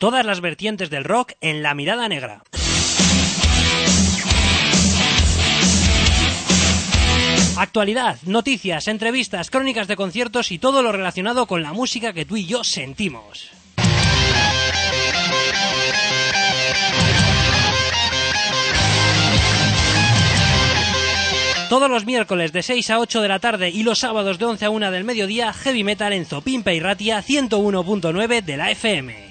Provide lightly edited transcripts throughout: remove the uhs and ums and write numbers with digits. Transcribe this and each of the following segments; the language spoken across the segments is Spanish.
Todas las vertientes del rock en La Mirada Negra. Actualidad, noticias, entrevistas, crónicas de conciertos y todo lo relacionado con la música que tú y yo sentimos. Todos los miércoles de 6 a 8 de la tarde y los sábados de 11 a 1 del mediodía, Heavy Metal en Zopimpe y Ratia 101.9 de la FM.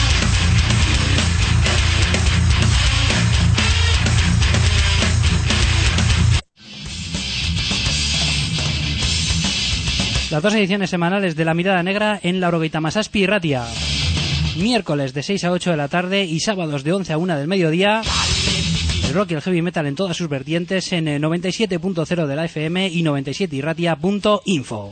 Las dos ediciones semanales de La Mirada Negra en Laurogeita Masazpi y Ratia. Miércoles de 6 a 8 de la tarde y sábados de 11 a 1 del mediodía. El rock y el heavy metal en todas sus vertientes en 97.0 de la FM y 97irratia.info.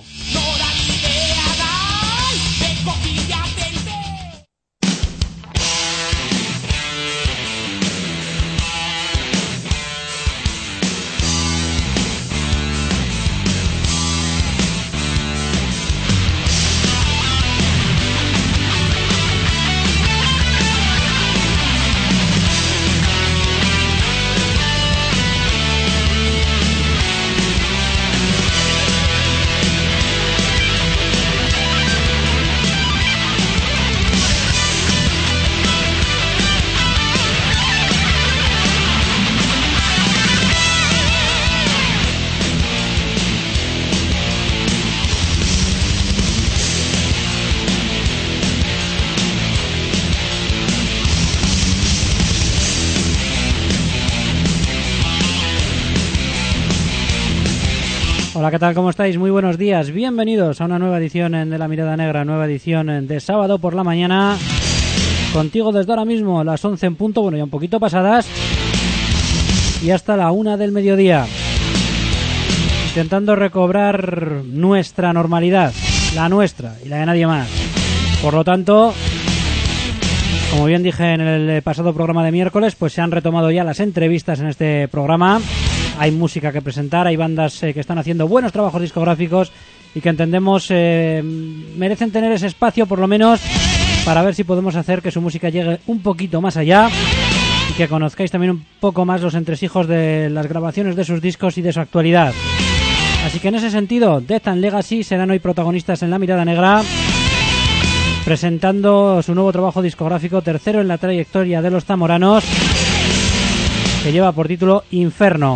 Hola, ¿qué tal? ¿Cómo estáis? Muy buenos días. Bienvenidos a una nueva edición de La Mirada Negra, nueva edición de sábado por la mañana. Contigo desde ahora mismo, las 11 en punto, bueno, ya un poquito pasadas, y hasta la 1 del mediodía. Intentando recobrar nuestra normalidad, la nuestra y la de nadie más. Por lo tanto, como bien dije en el pasado programa de miércoles, pues se han retomado ya las entrevistas en este programa. Hay música que presentar, hay bandas que están haciendo buenos trabajos discográficos y que entendemos merecen tener ese espacio por lo menos para ver si podemos hacer que su música llegue un poquito más allá y que conozcáis también un poco más los entresijos de las grabaciones de sus discos y de su actualidad. Así que en ese sentido, Death and Legacy serán hoy protagonistas en La Mirada Negra, presentando su nuevo trabajo discográfico, tercero en la trayectoria de los zamoranos, que lleva por título Inferno.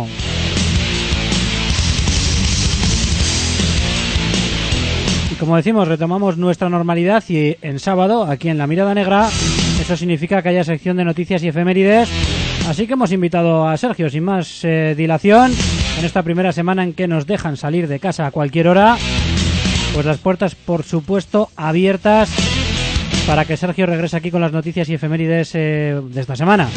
Como decimos, retomamos nuestra normalidad y en sábado, aquí en La Mirada Negra, eso significa que haya sección de noticias y efemérides. Así que hemos invitado a Sergio, sin más dilación, en esta primera semana en que nos dejan salir de casa a cualquier hora, pues las puertas, por supuesto, abiertas para que Sergio regrese aquí con las noticias y efemérides de esta semana.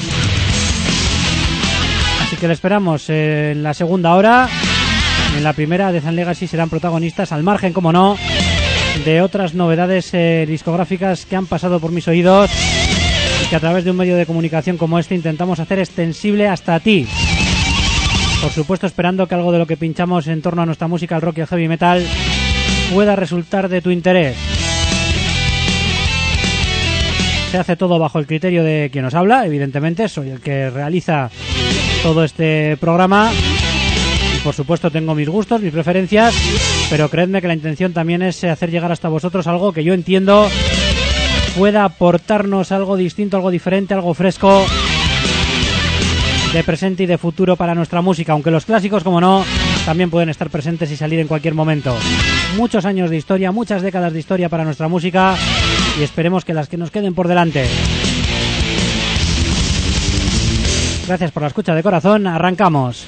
Así que le esperamos en la segunda hora. En la primera, Death and Legacy serán protagonistas, al margen, como no, de otras novedades discográficas que han pasado por mis oídos y que a través de un medio de comunicación como este intentamos hacer extensible hasta ti. Por supuesto, esperando que algo de lo que pinchamos en torno a nuestra música, el rock y el heavy metal, pueda resultar de tu interés. Se hace todo bajo el criterio de quien nos habla, evidentemente, soy el que realiza todo este programa. Por supuesto tengo mis gustos, mis preferencias, pero creedme que la intención también es hacer llegar hasta vosotros algo que yo entiendo pueda aportarnos algo distinto, algo diferente, algo fresco, de presente y de futuro para nuestra música, aunque los clásicos, como no, también pueden estar presentes y salir en cualquier momento. Muchos años de historia, muchas décadas de historia para nuestra música y esperemos que las que nos queden por delante. Gracias por la escucha de corazón, arrancamos.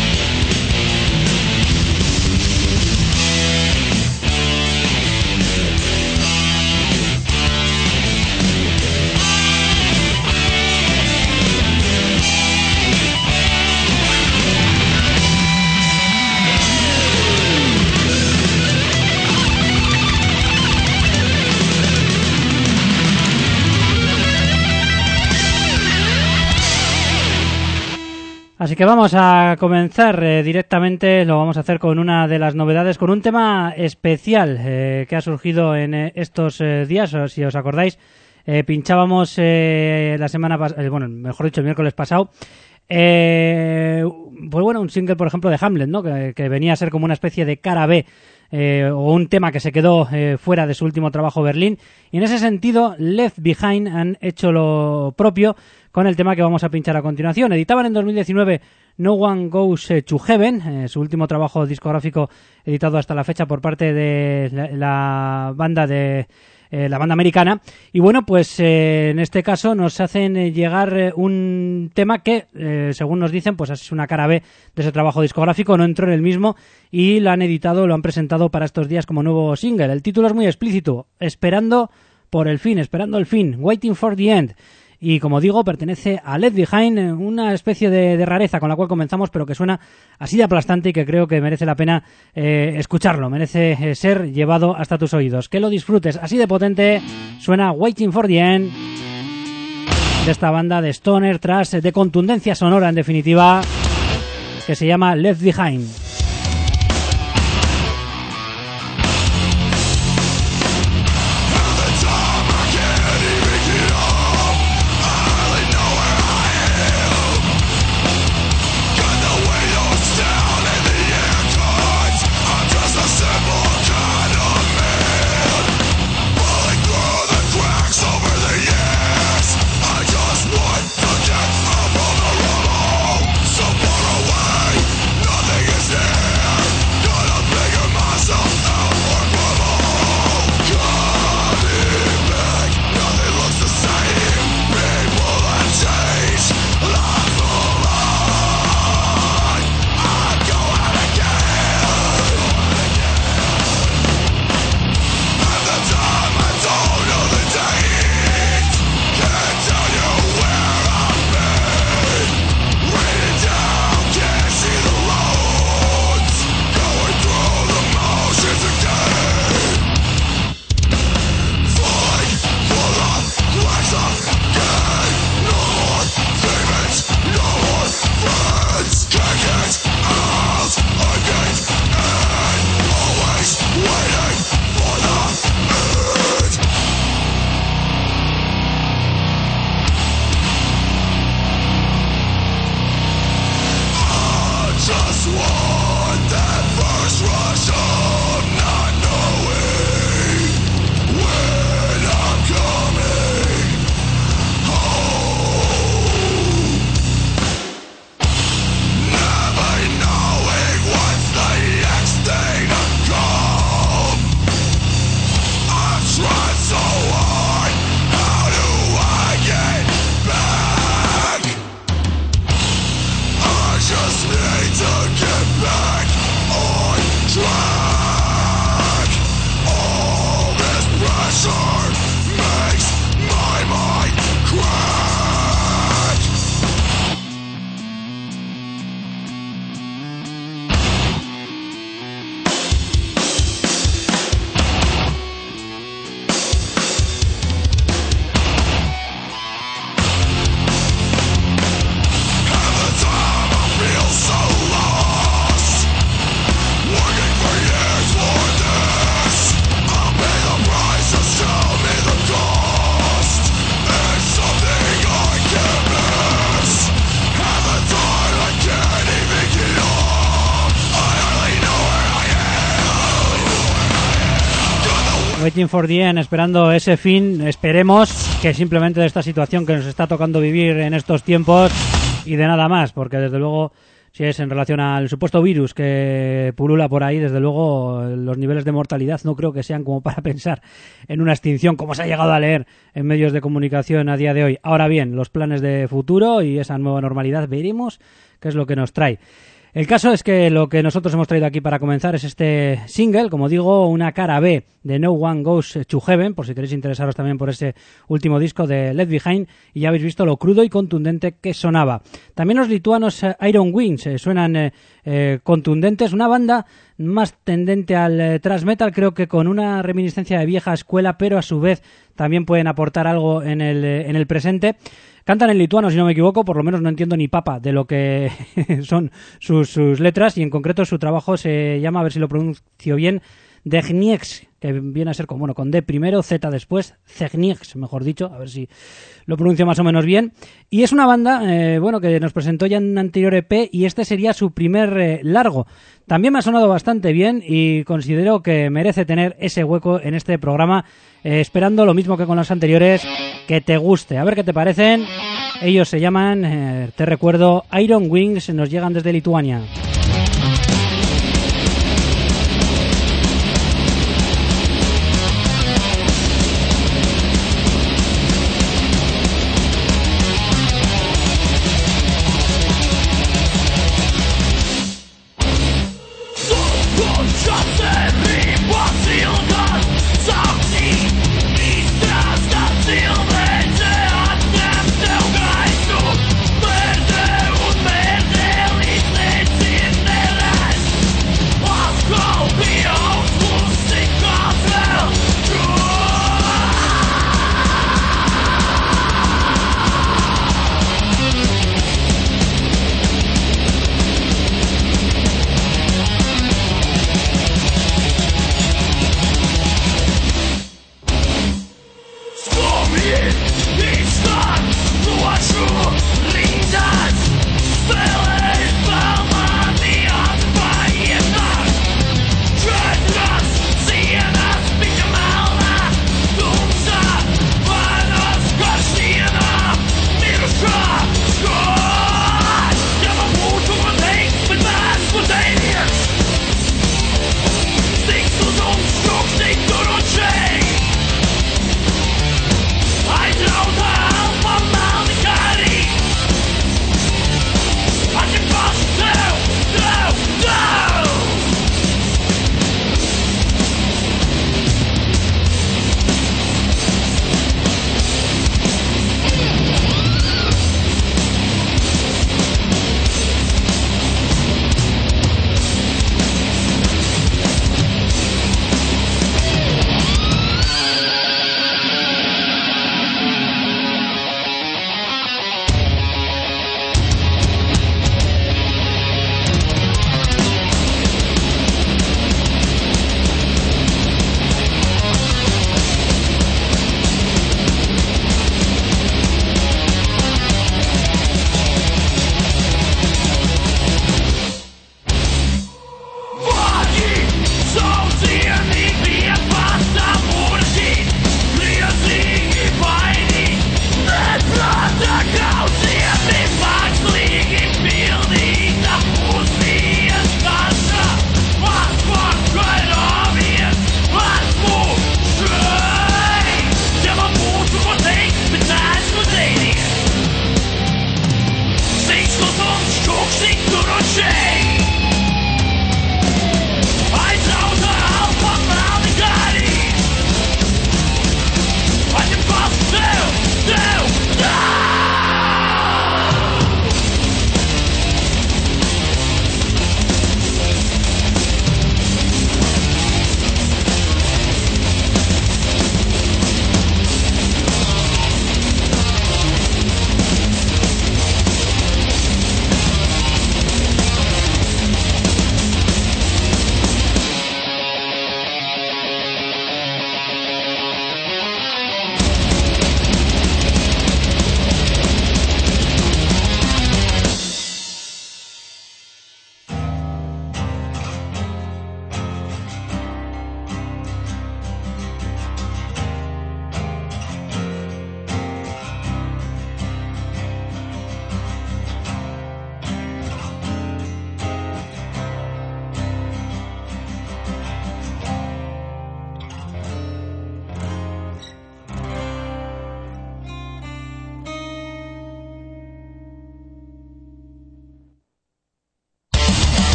Así que vamos a comenzar directamente, lo vamos a hacer con una de las novedades, con un tema especial que ha surgido en estos días, si os acordáis. Pinchábamos la semana pasada, bueno, mejor dicho, el miércoles pasado, pues bueno, un single, por ejemplo, de Hamlet, ¿no? Que venía a ser como una especie de cara B, o un tema que se quedó fuera de su último trabajo, Berlín. Y en ese sentido, Left Behind han hecho lo propio con el tema que vamos a pinchar a continuación. Editaban en 2019 No One Goes to Heaven, su último trabajo discográfico editado hasta la fecha por parte de la banda americana. Y bueno, pues en este caso nos hacen llegar un tema que, según nos dicen, pues es una cara B de ese trabajo discográfico, no entró en el mismo y lo han editado, lo han presentado para estos días como nuevo single. El título es muy explícito: esperando el fin, Waiting for the End. Y como digo, pertenece a Left Behind, una especie de rareza con la cual comenzamos, pero que suena así de aplastante y que creo que merece la pena escucharlo, merece ser llevado hasta tus oídos. Que lo disfrutes, así de potente suena Waiting for the End de esta banda de stoner, thrash, de contundencia sonora en definitiva, que se llama Left Behind. Waiting for the End, esperando ese fin. Esperemos que simplemente de esta situación que nos está tocando vivir en estos tiempos y de nada más, porque desde luego, si es en relación al supuesto virus que pulula por ahí, desde luego los niveles de mortalidad no creo que sean como para pensar en una extinción, como se ha llegado a leer en medios de comunicación a día de hoy. Ahora bien, los planes de futuro y esa nueva normalidad, veremos qué es lo que nos trae. El caso es que lo que nosotros hemos traído aquí para comenzar es este single, como digo, una cara B de No One Goes to Heaven, por si queréis interesaros también por ese último disco de Left Behind, y ya habéis visto lo crudo y contundente que sonaba. También los lituanos Iron Wings suenan contundentes, una banda más tendente al thrash metal, creo que con una reminiscencia de vieja escuela, pero a su vez también pueden aportar algo en el presente. Cantan en lituano, si no me equivoco, por lo menos no entiendo ni papa de lo que son sus letras, y en concreto su trabajo se llama, a ver si lo pronuncio bien, Degnieks, que viene a ser con D primero, Z después, Technics, mejor dicho, a ver si lo pronuncio más o menos bien. Y es una banda, que nos presentó ya en un anterior EP y este sería su primer largo. También me ha sonado bastante bien y considero que merece tener ese hueco en este programa, esperando lo mismo que con los anteriores, que te guste. A ver qué te parecen. Ellos se llaman, te recuerdo, Iron Wings, nos llegan desde Lituania. Perde un verde, listeci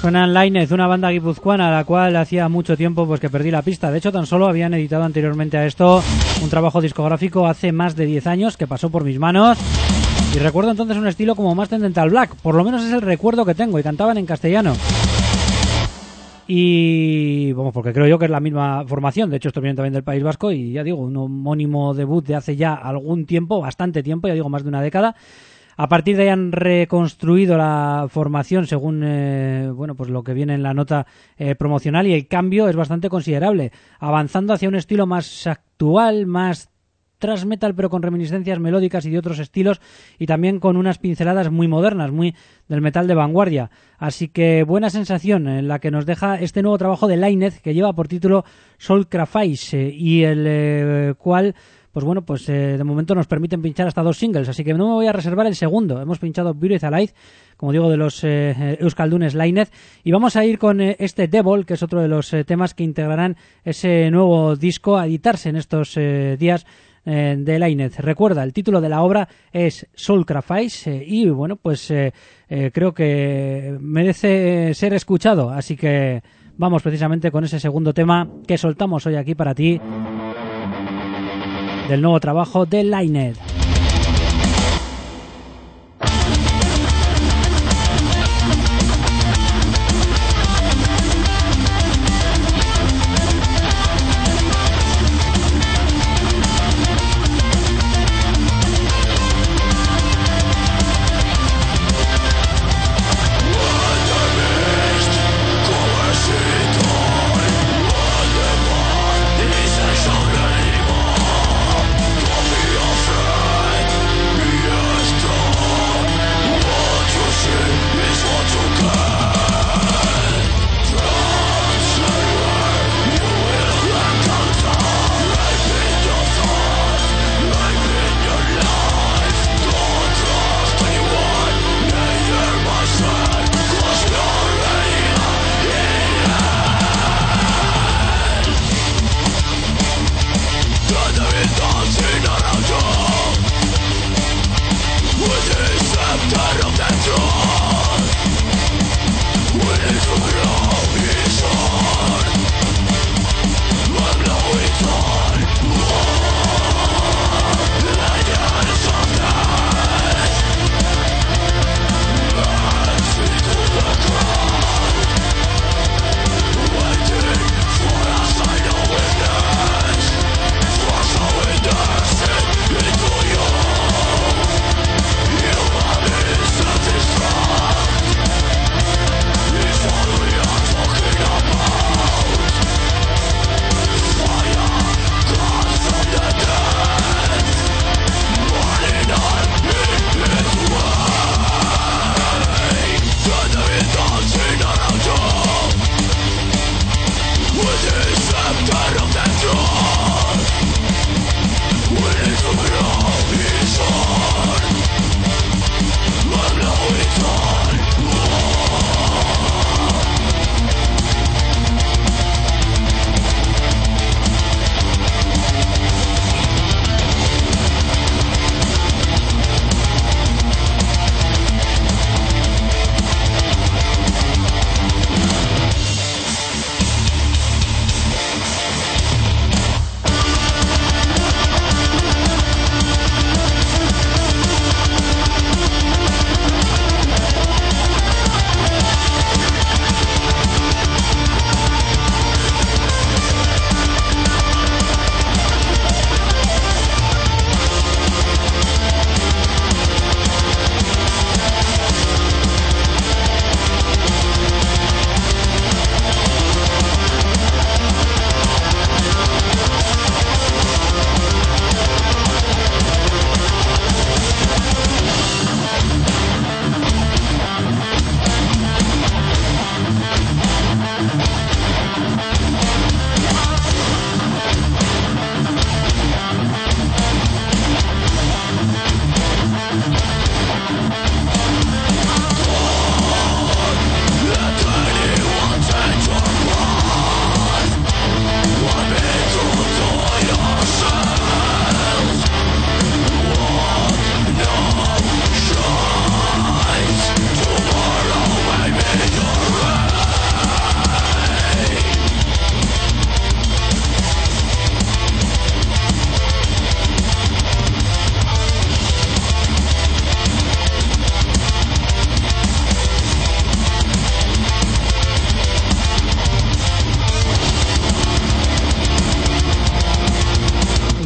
Suenan Lainez, una banda guipuzcoana a la cual hacía mucho tiempo pues que perdí la pista. De hecho, tan solo habían editado anteriormente a esto un trabajo discográfico hace más de 10 años que pasó por mis manos. Y recuerdo entonces un estilo como más tendente al black. Por lo menos es el recuerdo que tengo. Y cantaban en castellano. Y bueno, porque creo yo que es la misma formación. De hecho, esto viene también del País Vasco. Y ya digo, un homónimo debut de hace ya algún tiempo, bastante tiempo, ya digo, más de una década. A partir de ahí han reconstruido la formación según bueno, pues lo que viene en la nota promocional, y el cambio es bastante considerable, avanzando hacia un estilo más actual, más thrash metal, pero con reminiscencias melódicas y de otros estilos, y también con unas pinceladas muy modernas, muy del metal de vanguardia. Así que buena sensación en la que nos deja este nuevo trabajo de Lainez, que lleva por título Soulcrafice, y el cual pues bueno, pues de momento nos permiten pinchar hasta 2 singles, así que no me voy a reservar el segundo. Hemos pinchado Buried Alive, como digo, de los euskaldunes Lainez, y vamos a ir con este Devil, que es otro de los temas que integrarán ese nuevo disco a editarse en estos días de Lainez. Recuerda, el título de la obra es Soulcrafice, y bueno, pues creo que merece ser escuchado, así que vamos precisamente con ese segundo tema que soltamos hoy aquí para ti, del nuevo trabajo de Lainez. From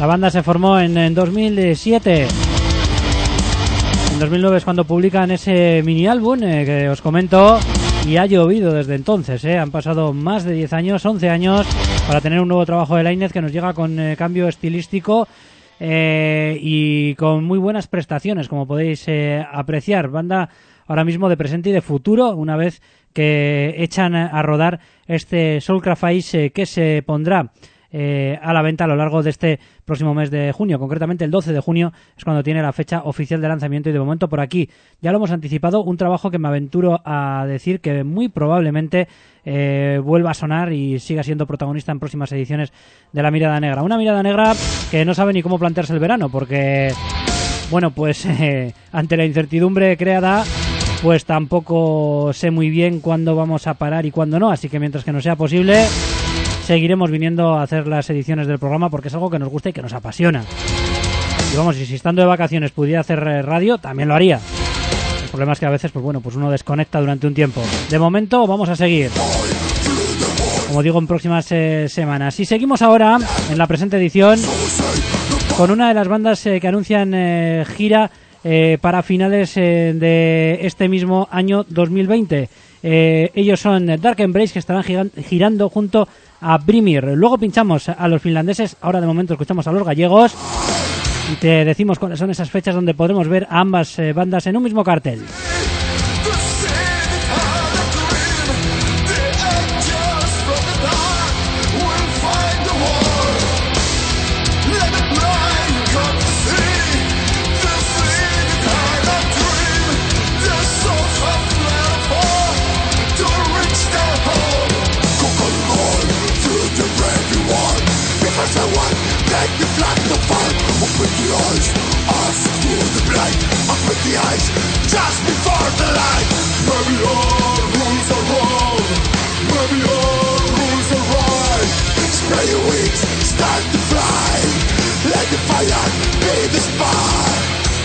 La banda se formó en 2007. En 2009 es cuando publican ese mini álbum que os comento, y ha llovido desde entonces. Han pasado más de 10 años, 11 años, para tener un nuevo trabajo de Lainez que nos llega con cambio estilístico y con muy buenas prestaciones, como podéis apreciar. Banda ahora mismo de presente y de futuro, una vez que echan a rodar este Soulcraft Ice que se pondrá a la venta a lo largo de este próximo mes de junio. Concretamente el 12 de junio es cuando tiene la fecha oficial de lanzamiento, y de momento por aquí ya lo hemos anticipado, un trabajo que me aventuro a decir que muy probablemente vuelva a sonar y siga siendo protagonista en próximas ediciones de La Mirada Negra. Una mirada negra que no sabe ni cómo plantearse el verano, porque bueno, pues ante la incertidumbre creada, pues tampoco sé muy bien cuándo vamos a parar y cuándo no, así que mientras que no sea posible seguiremos viniendo a hacer las ediciones del programa, porque es algo que nos gusta y que nos apasiona. Y vamos, y si estando de vacaciones pudiera hacer radio, también lo haría. El problema es que a veces, pues bueno, pues uno desconecta durante un tiempo. De momento vamos a seguir, como digo, en próximas semanas. Y seguimos ahora, en la presente edición, con una de las bandas que anuncian gira para finales de este mismo año 2020. Ellos son Dark Embrace, que estarán girando junto a Brimir. Luego pinchamos a los finlandeses, ahora de momento escuchamos a los gallegos y te decimos cuáles son esas fechas donde podremos ver a ambas bandas en un mismo cartel. Just before the light, maybe all rules are wrong, maybe all rules are right. Spread your wings, start to fly. Let the fire be the spark.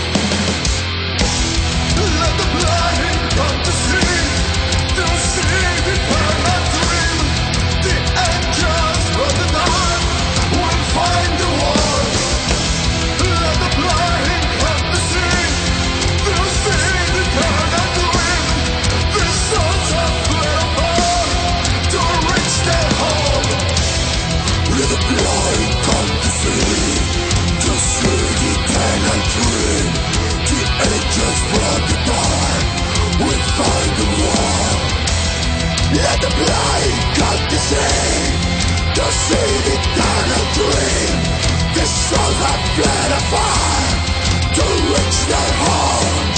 Let the blind come to see the eternal dream. The angels from the dark will find the world. Let the blind come to see the eternal dream. The souls of little born to reach their home. Let the blind come to see the eternal dream. The angels from the dark will find the world. Let the blind come to see the eternal dream. The souls have fled afar to reach their home.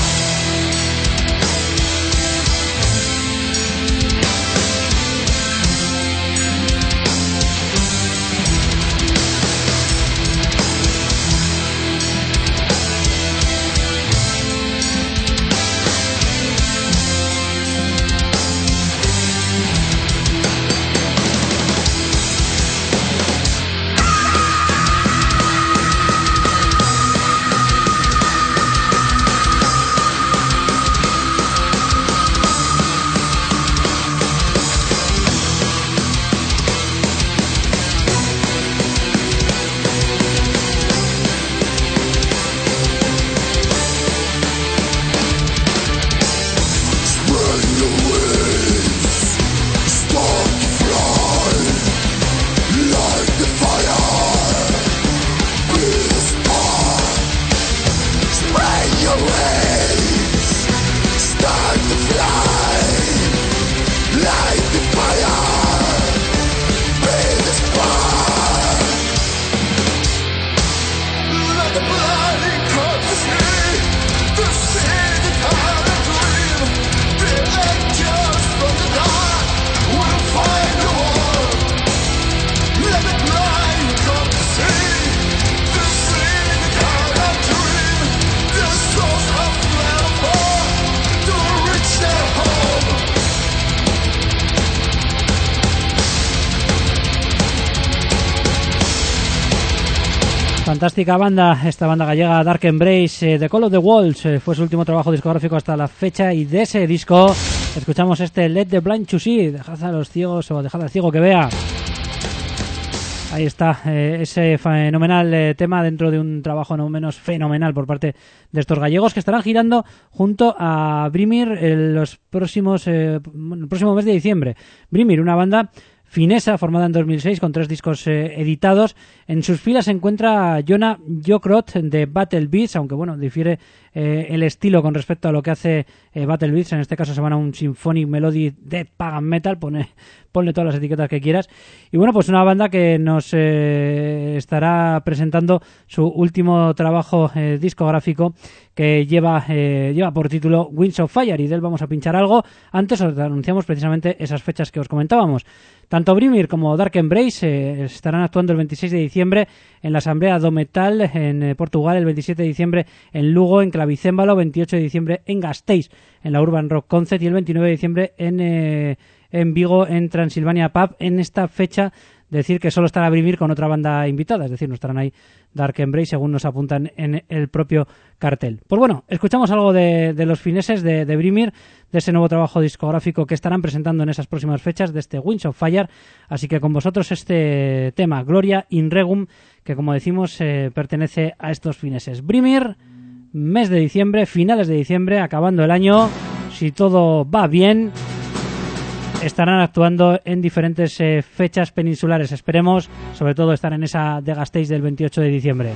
Fantástica banda, esta banda gallega Dark Embrace. The Call of the Walls fue su último trabajo discográfico hasta la fecha, y de ese disco escuchamos este Let the Blind to See, dejad a los ciegos o dejad al ciego que vea. Ahí está, ese fenomenal tema dentro de un trabajo no menos fenomenal por parte de estos gallegos que estarán girando junto a Brimir el próximo mes de diciembre. Brimir, una banda finesa formada en 2006 con 3 discos editados. En sus filas se encuentra Jona Jokrot de Battle Beats, aunque bueno, difiere el estilo con respecto a lo que hace Battle Beats. En este caso se van a un Symphonic Melody Death Pagan Metal, ponle todas las etiquetas que quieras. Y bueno, pues una banda que nos estará presentando su último trabajo discográfico que lleva por título Winds of Fire, y de él vamos a pinchar algo. Antes os anunciamos precisamente esas fechas que os comentábamos. Tanto Brimir como Dark Embrace estarán actuando el 26 de diciembre en la Asamblea do Metal en Portugal, el 27 de diciembre en Lugo, en Clavicémbalo, 28 de diciembre en Gasteiz, en la Urban Rock Concert, y el 29 de diciembre en Vigo, en Transilvania Pub. En esta fecha, decir que solo estará Brimir con otra banda invitada, es decir, no estarán ahí Dark Embrace, según nos apuntan en el propio cartel. Pues bueno, escuchamos algo de los fineses de Brimir, de ese nuevo trabajo discográfico que estarán presentando en esas próximas fechas, de este Winds of Fire. Así que con vosotros este tema, Gloria in Regum, que como decimos pertenece a estos fineses. Brimir, mes de diciembre, finales de diciembre, acabando el año, si todo va bien, estarán actuando en diferentes fechas peninsulares. Esperemos, sobre todo, estar en esa de Gasteiz del 28 de diciembre.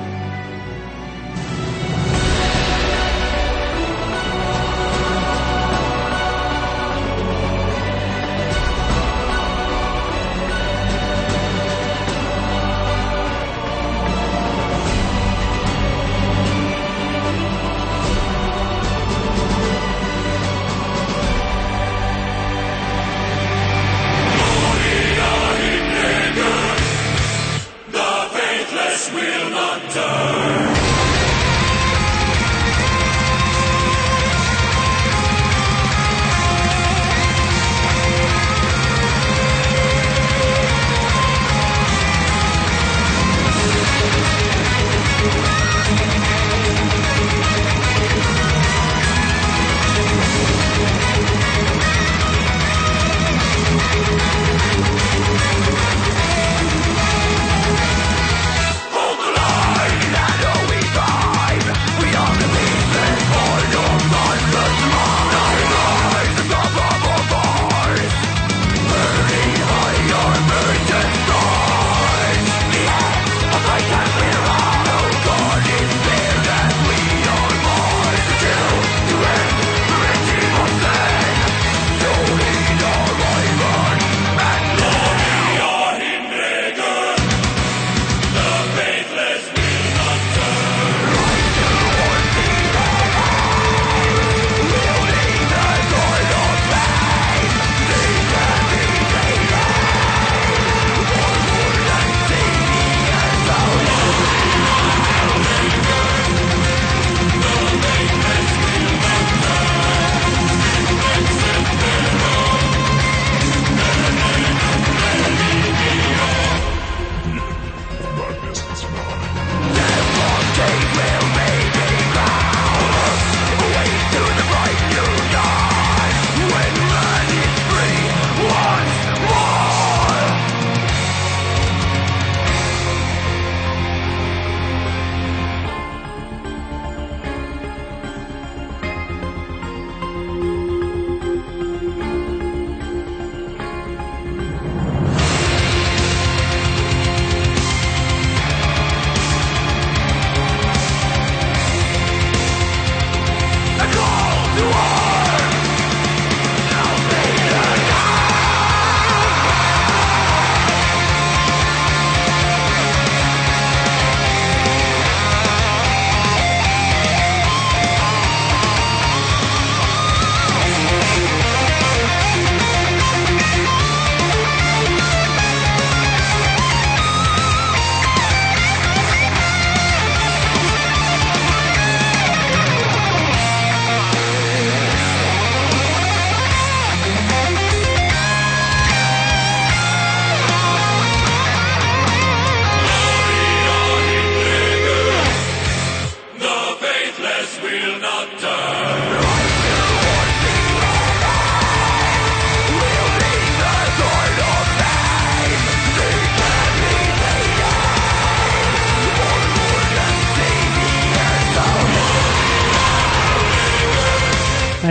Will not die. Hold the line and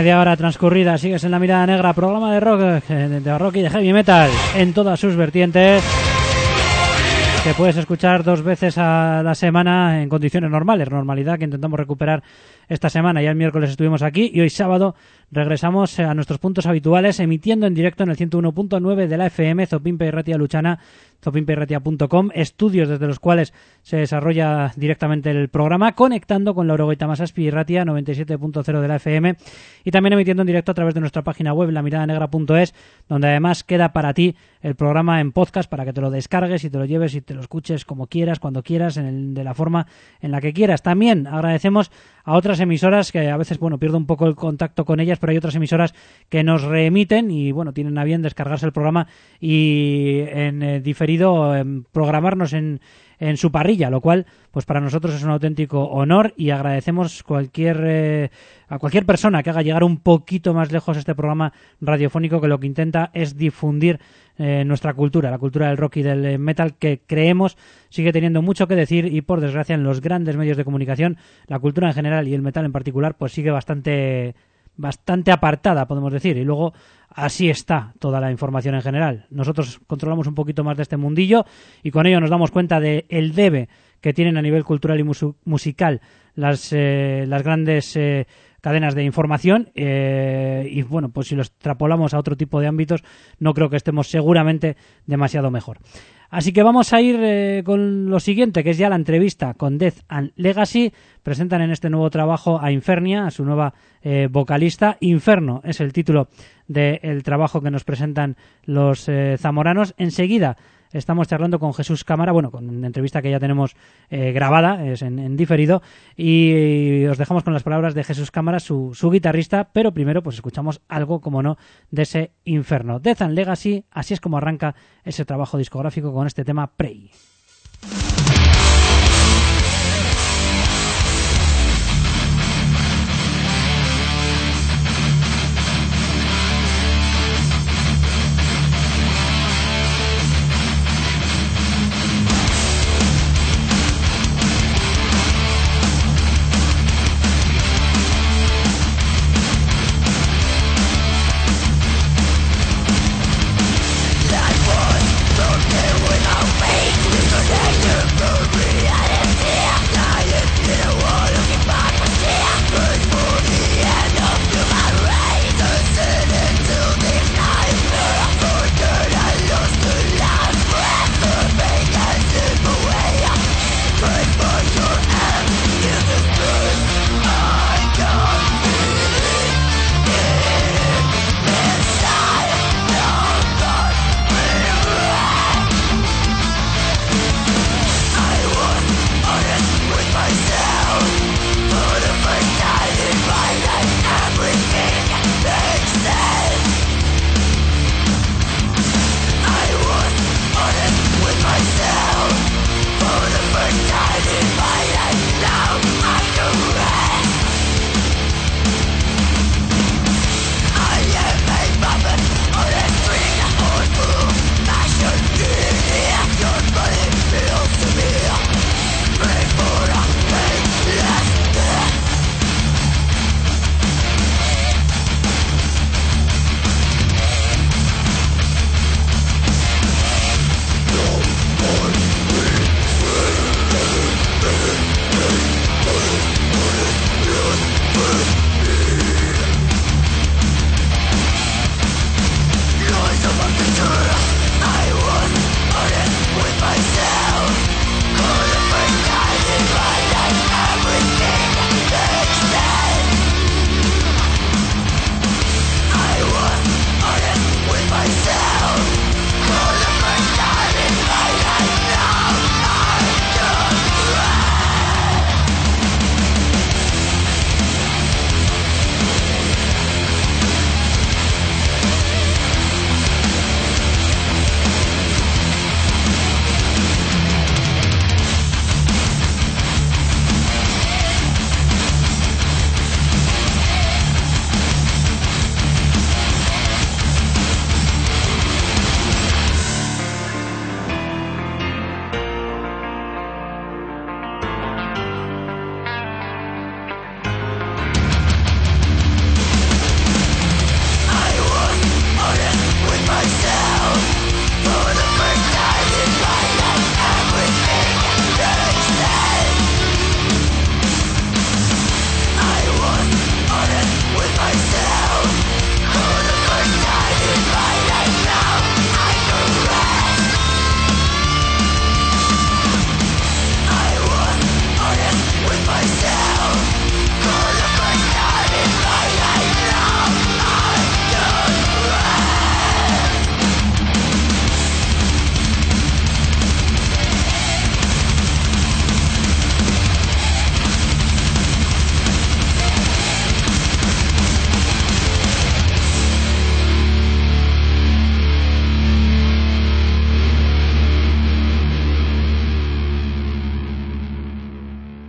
Media hora transcurrida, sigues en La Mirada Negra, programa de rock y de heavy metal en todas sus vertientes. Te puedes escuchar 2 veces a la semana en condiciones normales, normalidad que intentamos recuperar esta semana. Ya el miércoles estuvimos aquí y hoy sábado regresamos a nuestros puntos habituales, emitiendo en directo en el 101.9 de la FM, Zopimpe y Ratia Luchana, zopimpeyrratia.com, estudios desde los cuales se desarrolla directamente el programa, conectando con la Orogoita Masaspi y Ratia 97.0 de la FM, y también emitiendo en directo a través de nuestra página web, lamiradanegra.es, donde además queda para ti el programa en podcast para que te lo descargues y te lo lleves y te lo escuches como quieras, cuando quieras, de la forma en la que quieras. También agradecemos a otras emisoras que a veces, pierdo un poco el contacto con ellas, pero hay otras emisoras que nos reemiten y, tienen a bien descargarse el programa y en diferido programarnos en su parrilla, lo cual pues para nosotros es un auténtico honor y agradecemos a cualquier persona que haga llegar un poquito más lejos este programa radiofónico, que lo que intenta es difundir nuestra cultura, la cultura del rock y del metal, que creemos sigue teniendo mucho que decir, y por desgracia en los grandes medios de comunicación la cultura en general y el metal en particular pues sigue bastante apartada, podemos decir, y luego así está toda la información en general. Nosotros controlamos un poquito más de este mundillo y con ello nos damos cuenta de el debe que tienen a nivel cultural y musical las grandes cadenas de información, y pues si lo extrapolamos a otro tipo de ámbitos no creo que estemos seguramente demasiado mejor. Así que vamos a ir con lo siguiente, que es ya la entrevista con Death and Legacy. Presentan en este nuevo trabajo a Infernia, a su nueva vocalista. Inferno es el título del trabajo que nos presentan los zamoranos. Enseguida estamos charlando con Jesús Cámara, con una entrevista que ya tenemos grabada, es en diferido, y os dejamos con las palabras de Jesús Cámara, su guitarrista, pero primero pues escuchamos algo, como no, de ese Inferno. Death and Legacy, así es como arranca ese trabajo discográfico con este tema Prey. Without faith, we protect you.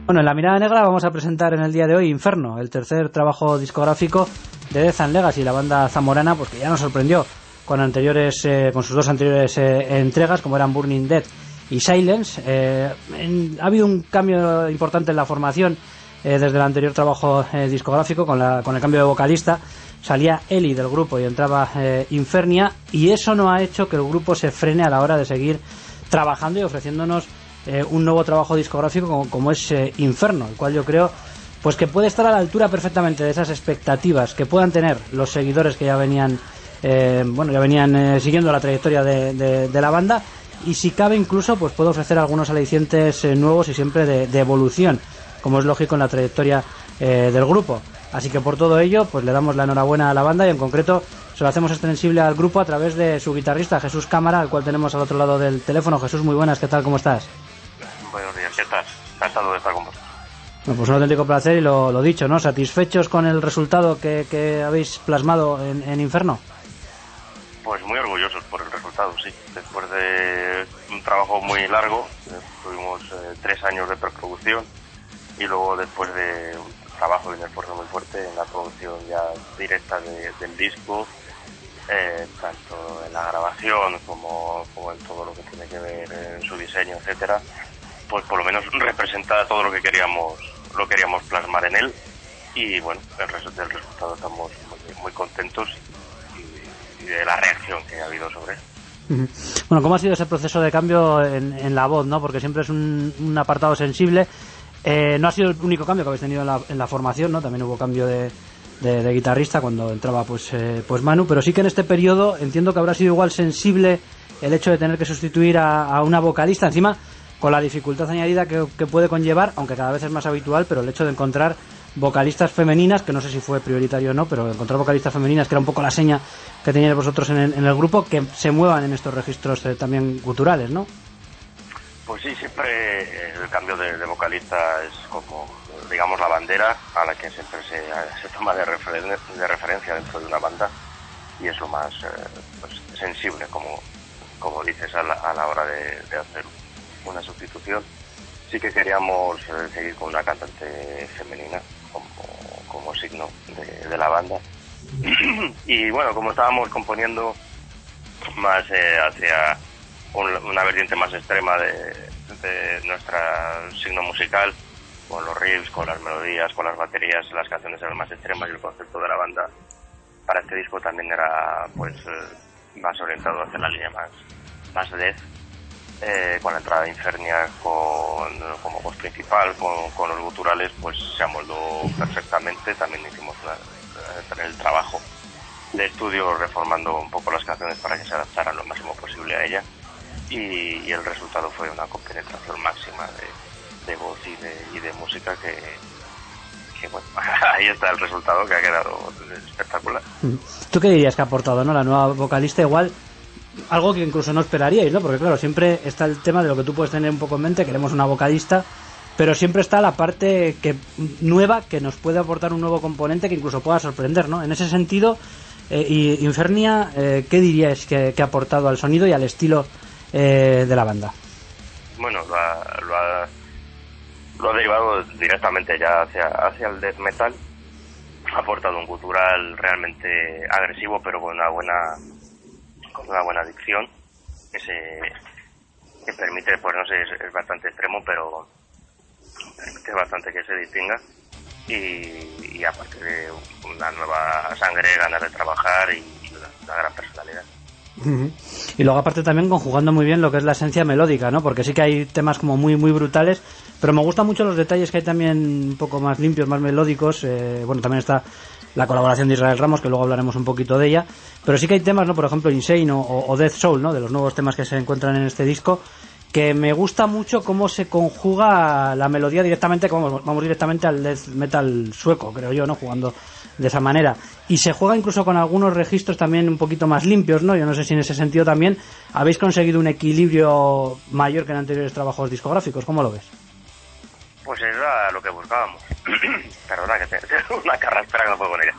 Bueno, en La Mirada Negra vamos a presentar en el día de hoy Inferno, el tercer trabajo discográfico de Death and Legacy, la banda zamorana, pues que ya nos sorprendió con con sus dos anteriores entregas, como eran Burning Dead y Silence. Ha habido un cambio importante en la formación desde el anterior trabajo discográfico, con el cambio de vocalista. Salía Eli del grupo y entraba Infernia, y eso no ha hecho que el grupo se frene a la hora de seguir trabajando y ofreciéndonos un nuevo trabajo discográfico como es Inferno, el cual yo creo pues que puede estar a la altura perfectamente de esas expectativas que puedan tener los seguidores que ya venían siguiendo la trayectoria de la banda, y si cabe incluso pues puede ofrecer algunos alicientes nuevos y siempre de evolución, como es lógico en la trayectoria del grupo. Así que por todo ello pues le damos la enhorabuena a la banda, y en concreto se lo hacemos extensible al grupo a través de su guitarrista Jesús Cámara, al cual tenemos al otro lado del teléfono. Jesús, muy buenas, ¿qué tal? ¿Cómo estás? Buenos días, ¿qué tal? Encantado de estar con vosotros. Bueno, pues un auténtico placer, y lo dicho, ¿no? ¿Satisfechos con el resultado que habéis plasmado en Inferno? Pues muy orgullosos por el resultado, sí. Después de un trabajo muy largo, tuvimos 3 años de preproducción, y luego después de un trabajo y un esfuerzo muy fuerte en la producción ya directa del disco, tanto en la grabación como en todo lo que tiene que ver en su diseño, etcétera, pues por lo menos representa todo lo que queríamos plasmar en él. Y bueno, del resultado estamos muy contentos, y de la reacción que ha habido sobre él. Bueno, ¿cómo ha sido ese proceso de cambio en la voz, ¿no? Porque siempre es un apartado sensible. No ha sido el único cambio que habéis tenido en la formación, ¿no? También hubo cambio de guitarrista cuando entraba pues Manu, pero sí que en este periodo entiendo que habrá sido igual sensible el hecho de tener que sustituir a una vocalista, encima con la dificultad añadida que puede conllevar, aunque cada vez es más habitual, pero el hecho de encontrar vocalistas femeninas, que no sé si fue prioritario o no, pero encontrar vocalistas femeninas, que era un poco la seña que teníais vosotros en el grupo, que se muevan en estos registros también guturales, ¿no? Pues sí, siempre el cambio de vocalista es como, digamos, la bandera a la que siempre se toma de referencia dentro de una banda, y es lo más pues, sensible, como dices, a la hora de hacer una sustitución. Sí que queríamos seguir con una cantante femenina como signo de la banda. Y bueno, como estábamos componiendo más hacia una vertiente más extrema de nuestro signo musical, con los riffs, con las melodías, con las baterías, las canciones eran más extremas, y el concepto de la banda para este disco también era pues más orientado hacia la línea más death. Con la entrada de Infernia como voz principal, con los guturales, pues se amoldó perfectamente. También hicimos el trabajo de estudio reformando un poco las canciones para que se adaptaran lo máximo posible a ella, y el resultado fue una compenetración máxima de voz y de música que bueno, ahí está el resultado, que ha quedado espectacular. ¿Tú qué dirías que ha aportado, no, la nueva vocalista? Igual algo que incluso no esperaríais, ¿no? Porque claro, siempre está el tema de lo que tú puedes tener un poco en mente, queremos una vocalista, pero siempre está la parte nueva que nos puede aportar un nuevo componente que incluso pueda sorprender, ¿no? En ese sentido, Infernia, ¿qué diríais que ha aportado al sonido y al estilo de la banda? Bueno, lo ha derivado directamente ya hacia el death metal. Ha aportado un gutural realmente agresivo, pero con una buena dicción, que permite, pues no sé, es bastante extremo, pero permite bastante que se distinga, y aparte de una nueva sangre, ganas de trabajar y una gran personalidad. Y luego aparte también conjugando muy bien lo que es la esencia melódica, ¿no? Porque sí que hay temas como muy muy brutales, pero me gustan mucho los detalles que hay también un poco más limpios, más melódicos. Bueno, también está la colaboración de Israel Ramos, que luego hablaremos un poquito de ella, pero sí que hay temas, ¿no? Por ejemplo, Insane o Death Soul, ¿no? De los nuevos temas que se encuentran en este disco, que me gusta mucho cómo se conjuga la melodía directamente, vamos directamente al death metal sueco, creo yo, ¿no? Jugando de esa manera. Y se juega incluso con algunos registros también un poquito más limpios, ¿no? Yo no sé si en ese sentido también habéis conseguido un equilibrio mayor que en anteriores trabajos discográficos. ¿Cómo lo ves? Pues era lo que buscábamos. Perdona, que tengo una carraspera que no puedo con ella.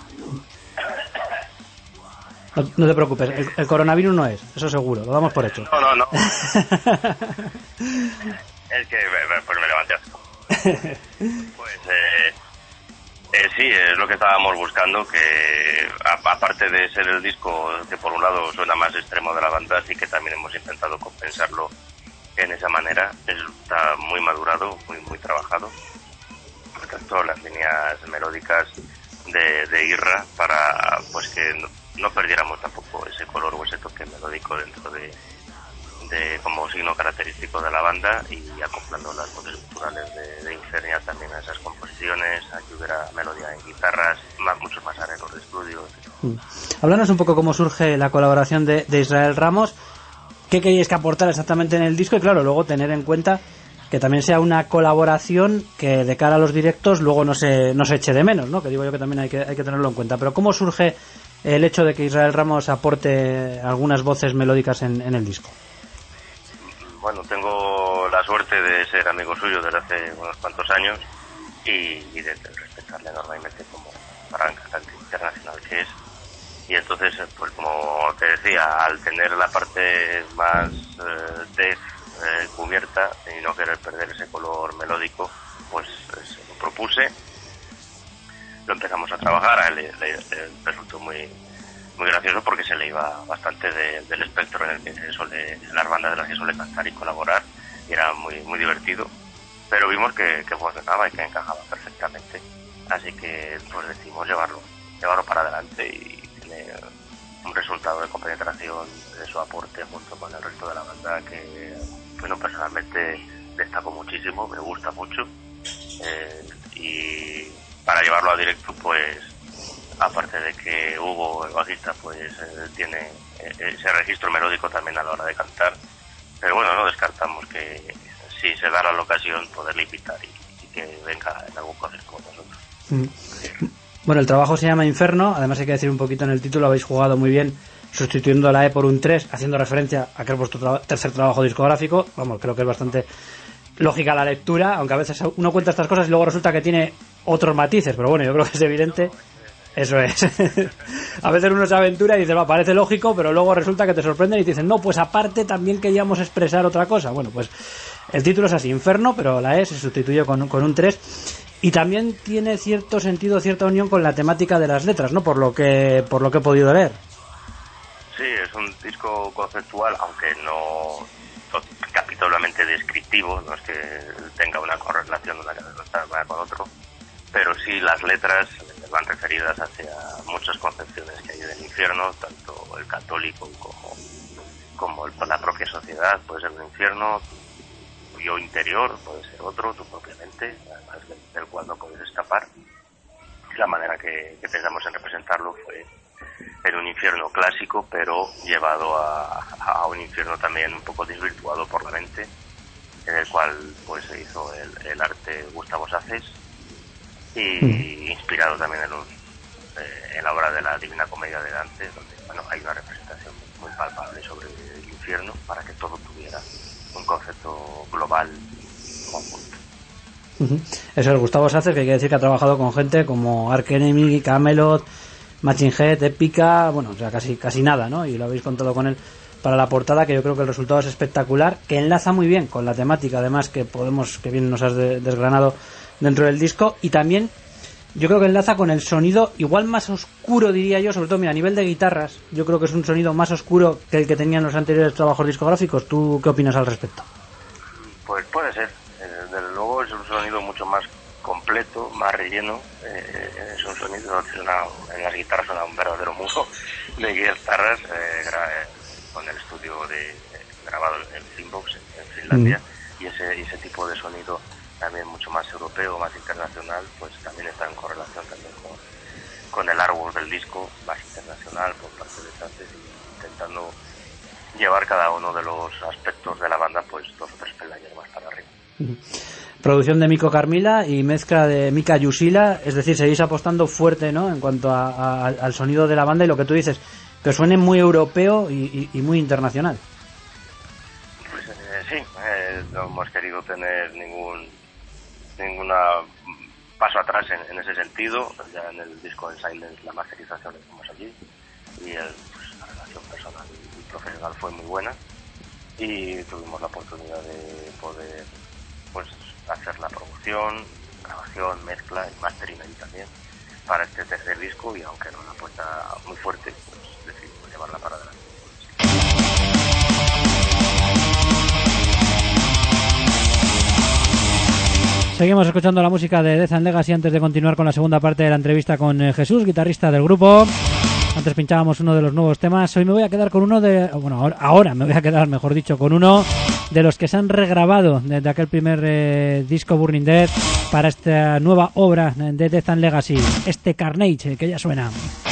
No te preocupes, el coronavirus no es, eso seguro, lo damos por hecho. No. Es que pues me levanté así. Pues sí, es lo que estábamos buscando, que aparte de ser el disco que por un lado suena más extremo de la banda, sí que también hemos intentado compensarlo en esa manera. Está muy madurado, muy trabajado, tanto las líneas melódicas de Irra, para pues que no perdiéramos tampoco ese color o ese toque melódico dentro de como signo característico de la banda, y acoplando las voces culturales de Infernia también a esas composiciones, a que hubiera melodía en guitarras, muchos más arreglos de estudio. Háblanos un poco cómo surge la colaboración de Israel Ramos, qué queríais que aportar exactamente en el disco, y claro, luego tener en cuenta que también sea una colaboración que de cara a los directos luego no se eche de menos, ¿no? Que digo yo que también hay que tenerlo en cuenta. Pero ¿cómo surge el hecho de que Israel Ramos aporte algunas voces melódicas en el disco? Bueno, tengo la suerte de ser amigo suyo desde hace unos cuantos años y de respetarle enormemente como gran cantante internacional que es. Y entonces, pues como te decía, al tener la parte más death cubierta y no querer perder ese color melódico, pues lo propuse, lo empezamos a trabajar. A él le resultó muy gracioso porque se le iba bastante del espectro en el que en las bandas de las que suele cantar y colaborar, y era muy divertido, pero vimos que funcionaba y que encajaba perfectamente, así que pues decidimos llevarlo para adelante, y tiene un resultado de compenetración de su aporte junto con el resto de la banda que, bueno, personalmente destaco muchísimo, me gusta mucho, y para llevarlo a directo, pues aparte de que Hugo, el bajista, pues tiene ese registro melódico también a la hora de cantar, pero bueno, no descartamos que si se da la ocasión poderle invitar y que venga en algún concierto con nosotros. Bueno, el trabajo se llama Inferno, además hay que decir un poquito en el título, habéis jugado muy bien sustituyendo la E por un 3, haciendo referencia a que es vuestro tercer trabajo discográfico. Vamos, creo que es bastante lógica la lectura, aunque a veces uno cuenta estas cosas y luego resulta que tiene otros matices, pero bueno, yo creo que es evidente. Eso es. A veces uno se aventura y dice, parece lógico, pero luego resulta que te sorprenden y te dicen, no, pues aparte también queríamos expresar otra cosa. Bueno, pues el título es así, Inferno, pero la E se sustituye con un 3. Y también tiene cierto sentido, cierta unión con la temática de las letras, ¿no? Por lo que he podido leer. Sí, es un disco conceptual, aunque no capitulamente descriptivo, no es que tenga una correlación una con otro, pero sí las letras van referidas hacia muchas concepciones que hay del infierno, tanto el católico como la propia sociedad puede ser un infierno, tu yo interior puede ser otro, tú propiamente, además del cual no puedes escapar. La manera que pensamos en representarlo fue en un infierno clásico, pero llevado a un infierno también un poco desvirtuado por la mente, en el cual pues se hizo el arte Gustavo Saces, y inspirado también en la obra de la Divina Comedia de Dante, donde bueno, hay una representación muy palpable sobre el infierno para que todo tuviera un concepto global conjunto. Eso es Gustavo Saces, que hay que decir que ha trabajado con gente como Arch Enemy, Camelot, Machine Head, Épica, bueno, o sea, casi nada, ¿no? Y lo habéis contado con él para la portada, que yo creo que el resultado es espectacular, que enlaza muy bien con la temática, además, que bien nos has desgranado dentro del disco, y también yo creo que enlaza con el sonido igual más oscuro, diría yo, sobre todo, mira, a nivel de guitarras, yo creo que es un sonido más oscuro que el que tenían los anteriores trabajos discográficos. ¿Tú qué opinas al respecto? Pues puede ser, desde luego es un sonido mucho más completo, más relleno, es un sonido en las guitarras suena un verdadero muro de guitarras, con el estudio grabado en Finbox en Finlandia, y ese tipo de sonido también mucho más europeo, más internacional, pues también está en correlación también con el árbol del disco, más internacional por parte de Saces, intentando llevar cada uno de los aspectos de la banda pues 2 o 3 peldaños más para arriba. Producción de Mikko Karmila y mezcla de Mika Jusila, es decir, seguís apostando fuerte, ¿no?, en cuanto al sonido de la banda, y lo que tú dices, que suene muy europeo y muy internacional. Pues sí, no hemos querido tener ningún paso atrás en ese sentido. Ya en el disco de Silence la masterización la hicimos allí, y la relación personal y profesional fue muy buena, y tuvimos la oportunidad de poder pues hacer la promoción, grabación, mezcla y mastering ahí también para este tercer disco, y aunque era una apuesta muy fuerte, pues decidimos llevarla para adelante. Seguimos escuchando la música de Death and Legacy antes de continuar con la segunda parte de la entrevista con Jesús, guitarrista del grupo. Antes pinchábamos uno de los nuevos temas. Hoy me voy a quedar con uno de... Bueno, ahora me voy a quedar, mejor dicho, con uno de los que se han regrabado desde aquel primer disco Burning Death para esta nueva obra de Death and Legacy, este Carnage, que ya suena.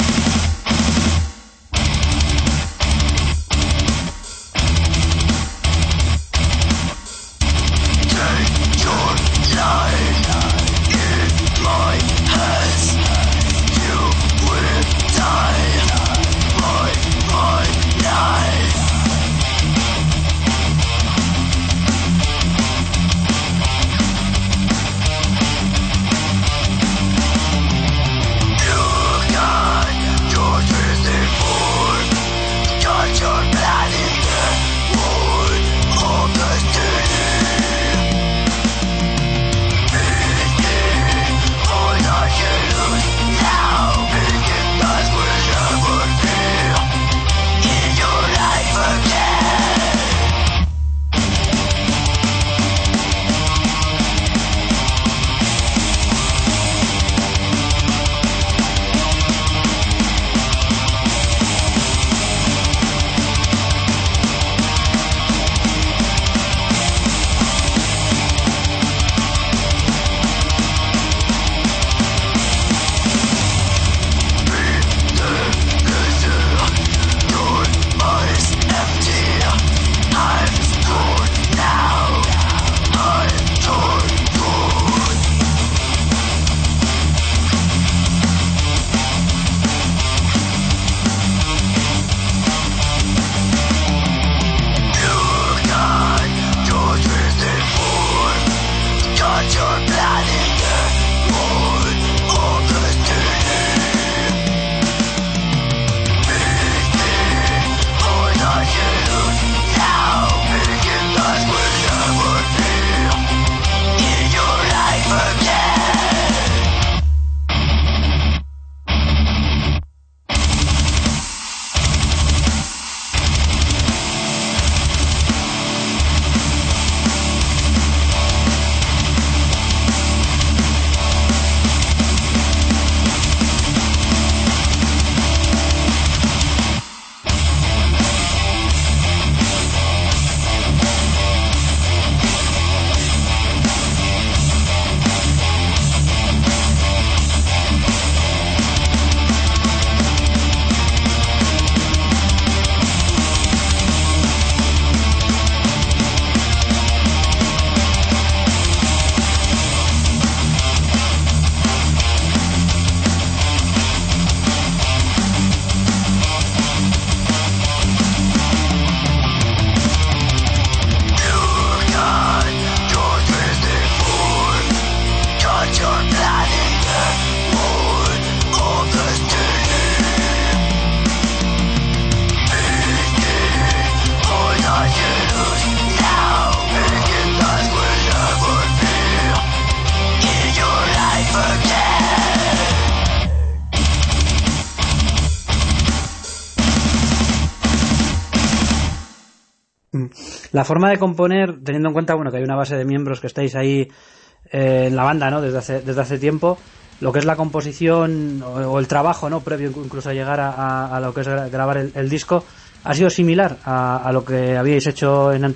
La forma de componer, teniendo en cuenta bueno que hay una base de miembros que estáis ahí en la banda, ¿no? desde hace tiempo, lo que es la composición o el trabajo, ¿no? Previo incluso a llegar a lo que es grabar el disco, ¿ha sido similar a lo que habíais hecho en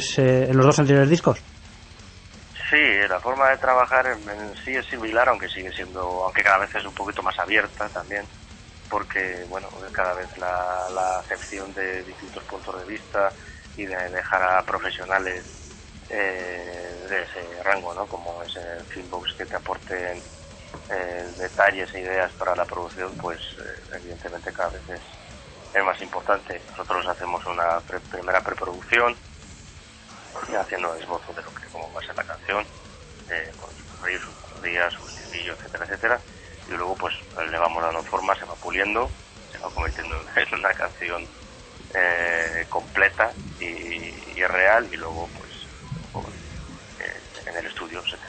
los dos anteriores discos? Sí, la forma de trabajar en sí es similar, aunque cada vez es un poquito más abierta también, porque bueno, cada vez la acepción de distintos puntos de vista y de dejar a profesionales de ese rango, ¿no? Como es el Filmbox, que te aporten detalles e ideas para la producción, pues evidentemente cada vez es más importante. Nosotros hacemos una primera preproducción, haciendo esbozo de cómo va a ser la canción, con sus días, su estribillo, etcétera, etcétera, y luego pues le vamos dando forma, se va puliendo, se va convirtiendo en una canción completa y real, y luego pues en el estudio se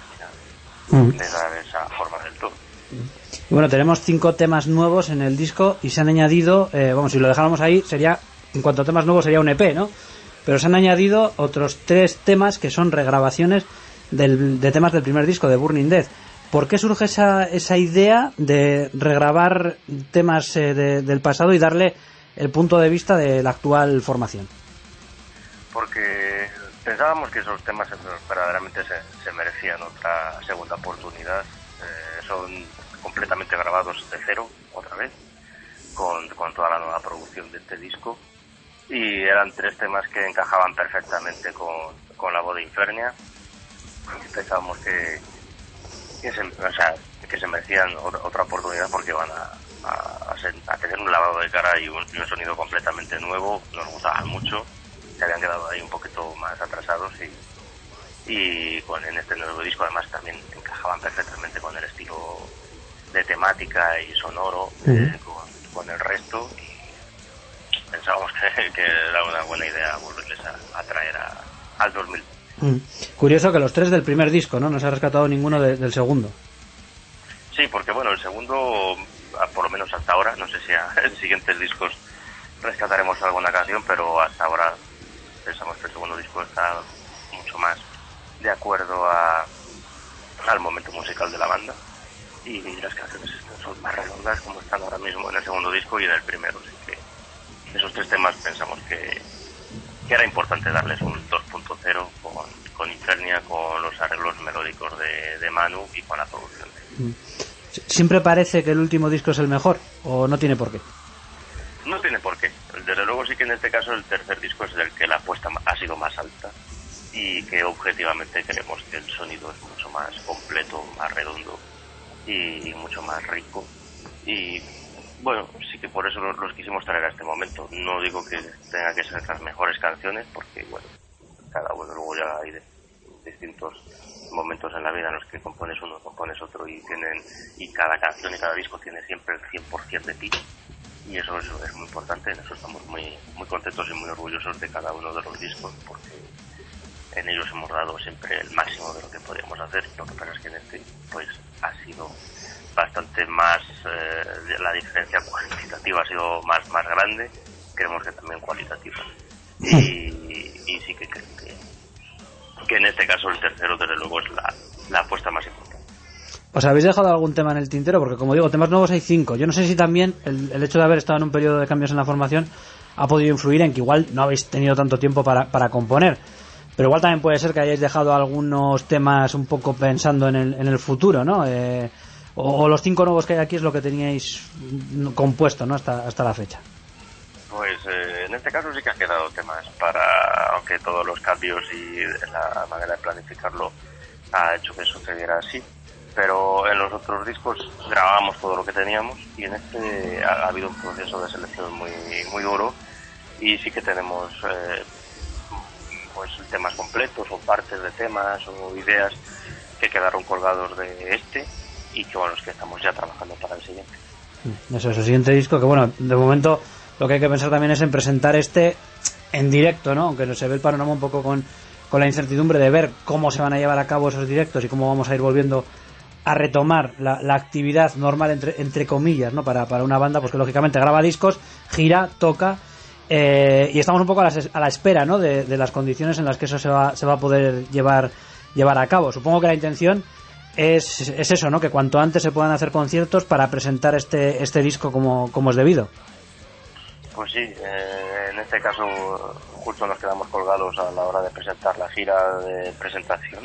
de dar esa forma del todo. Y bueno, tenemos 5 temas nuevos en el disco y se han añadido, si lo dejáramos ahí, sería, en cuanto a temas nuevos, sería un EP, ¿no? Pero se han añadido otros 3 temas que son regrabaciones de temas del primer disco, de Burning Death. ¿Por qué surge esa idea de regrabar temas del pasado y darle el punto de vista de la actual formación? Porque pensábamos que esos temas verdaderamente se merecían otra segunda oportunidad. Son completamente grabados de cero, otra vez, con toda la nueva producción de este disco. Y eran 3 temas que encajaban perfectamente con la voz de Infernia. Pensábamos que se merecían otra oportunidad porque van a tener un lavado de cara y un sonido completamente nuevo. Nos gustaban mucho, se habían quedado ahí un poquito más atrasados y en este nuevo disco además también encajaban perfectamente con el estilo de temática y sonoro con el resto. Pensábamos que era una buena idea volverles a traer al 2000. Curioso que los 3 del primer disco, ¿no? No se ha rescatado ninguno del segundo. Sí, porque bueno, el segundo, por lo menos hasta ahora, no sé si en siguientes discos rescataremos alguna canción, pero hasta ahora pensamos que el segundo disco está mucho más de acuerdo al momento musical de la banda y las canciones son más redondas como están ahora mismo en el segundo disco y en el primero. Así que esos 3 temas pensamos que era importante darles un 2.0 con Infernia, con los arreglos melódicos de Manu y con la producción. ¿Siempre parece que el último disco es el mejor o no tiene por qué? No tiene por qué. Desde luego sí que en este caso el tercer disco es el que la apuesta ha sido más alta y que objetivamente creemos que el sonido es mucho más completo, más redondo y mucho más rico. Y bueno, sí que por eso los quisimos traer a este momento. No digo que tenga que ser las mejores canciones, porque bueno, cada uno luego ya hay distintos momentos en la vida en los que compones uno, compones otro y cada canción y cada disco tiene siempre el 100% de ti. Y eso es muy importante, en eso estamos muy, muy contentos y muy orgullosos de cada uno de los discos, porque en ellos hemos dado siempre el máximo de lo que podíamos hacer. Lo que pasa es que en este pues ha sido bastante más, la diferencia cuantitativa ha sido más grande, creemos que también cualitativa. Y sí que creo que en este caso el tercero desde luego es la apuesta más importante. ¿Os habéis dejado algún tema en el tintero? Porque como digo, temas nuevos hay 5. Yo no sé si también el hecho de haber estado en un periodo de cambios en la formación ha podido influir en que igual no habéis tenido tanto tiempo para componer. Pero igual también puede ser que hayáis dejado algunos temas un poco pensando en el futuro, ¿no? O los 5 nuevos que hay aquí es lo que teníais compuesto, ¿no? Hasta la fecha. Pues en este caso sí que han quedado temas aunque todos los cambios y la manera de planificarlo ha hecho que sucediera así. Pero en los otros discos grabábamos todo lo que teníamos y en este ha habido un proceso de selección muy, muy duro y sí que tenemos pues temas completos o partes de temas o ideas que quedaron colgados de este y que bueno, los que estamos ya trabajando para el siguiente. Eso es el siguiente disco, que bueno, de momento lo que hay que pensar también es en presentar este en directo, ¿no? Aunque se ve el panorama un poco con la incertidumbre de ver cómo se van a llevar a cabo esos directos y cómo vamos a ir volviendo a retomar la actividad normal entre comillas, ¿no? Para una banda pues que lógicamente graba discos, gira, toca y estamos un poco a la espera, ¿no? de las condiciones en las que eso se va a poder llevar a cabo. Supongo que la intención es eso, ¿no? Que cuanto antes se puedan hacer conciertos para presentar este disco como es debido. Pues sí, en este caso justo nos quedamos colgados a la hora de presentar la gira de presentación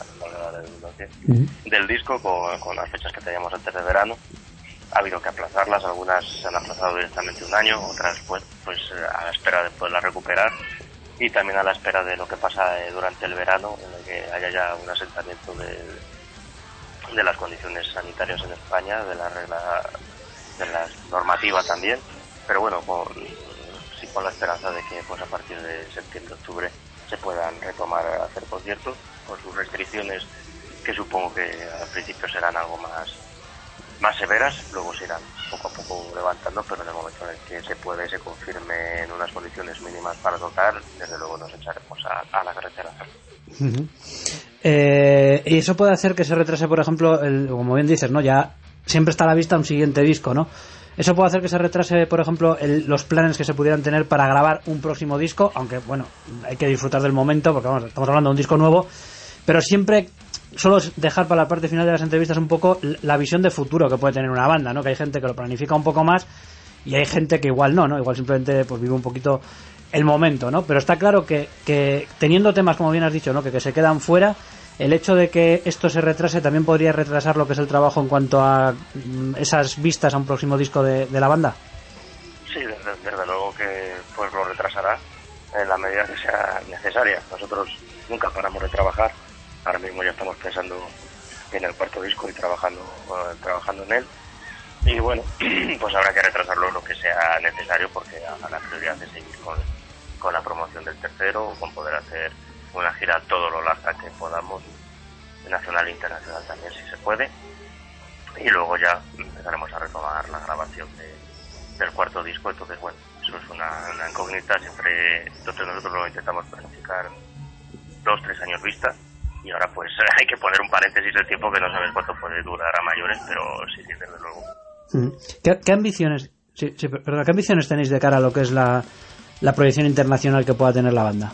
del disco con las fechas que teníamos antes de verano. Ha habido que aplazarlas, algunas se han aplazado directamente un año, otras pues a la espera de poderlas recuperar y también a la espera de lo que pasa durante el verano, en el que haya ya un asentamiento de las condiciones sanitarias en España, de la normativa también. Pero bueno, con la esperanza de que pues a partir de septiembre-octubre se puedan retomar a hacer conciertos con sus restricciones, que supongo que al principio serán algo más severas, luego se irán poco a poco levantando, pero en el momento en el que se pueda y se confirme en unas condiciones mínimas para tocar, desde luego nos echaremos a la carretera. Y eso puede hacer que se retrase, por ejemplo, como bien dices, ¿no? Ya siempre está a la vista un siguiente disco, ¿no? Eso puede hacer que se retrase, por ejemplo, los planes que se pudieran tener para grabar un próximo disco, aunque, bueno, hay que disfrutar del momento, porque vamos, estamos hablando de un disco nuevo, pero siempre solo dejar para la parte final de las entrevistas un poco la visión de futuro que puede tener una banda, ¿no? Que hay gente que lo planifica un poco más y hay gente que igual no, igual simplemente pues vive un poquito el momento, ¿no? Pero está claro que teniendo temas, como bien has dicho, ¿no? Que se quedan fuera, el hecho de que esto se retrase también podría retrasar lo que es el trabajo en cuanto a esas vistas a un próximo disco de la banda. Sí, desde luego que pues lo retrasará en la medida que sea necesaria. Nosotros nunca paramos de trabajar. Ahora mismo ya estamos pensando en el cuarto disco y trabajando en él. Y bueno, pues habrá que retrasarlo lo que sea necesario, porque la prioridad es seguir con la promoción del tercero, con poder hacer una gira todo lo larga que podamos, nacional e internacional también si se puede, y luego ya empezaremos a retomar la grabación del cuarto disco. Entonces bueno, eso es una incógnita, siempre. Entonces nosotros lo intentamos planificar 2-3 años vista, y ahora pues hay que poner un paréntesis del tiempo que no sabes cuánto puede durar a mayores, pero sí, desde luego. ¿Qué ambiciones ¿qué ambiciones tenéis de cara a lo que es la proyección internacional que pueda tener la banda?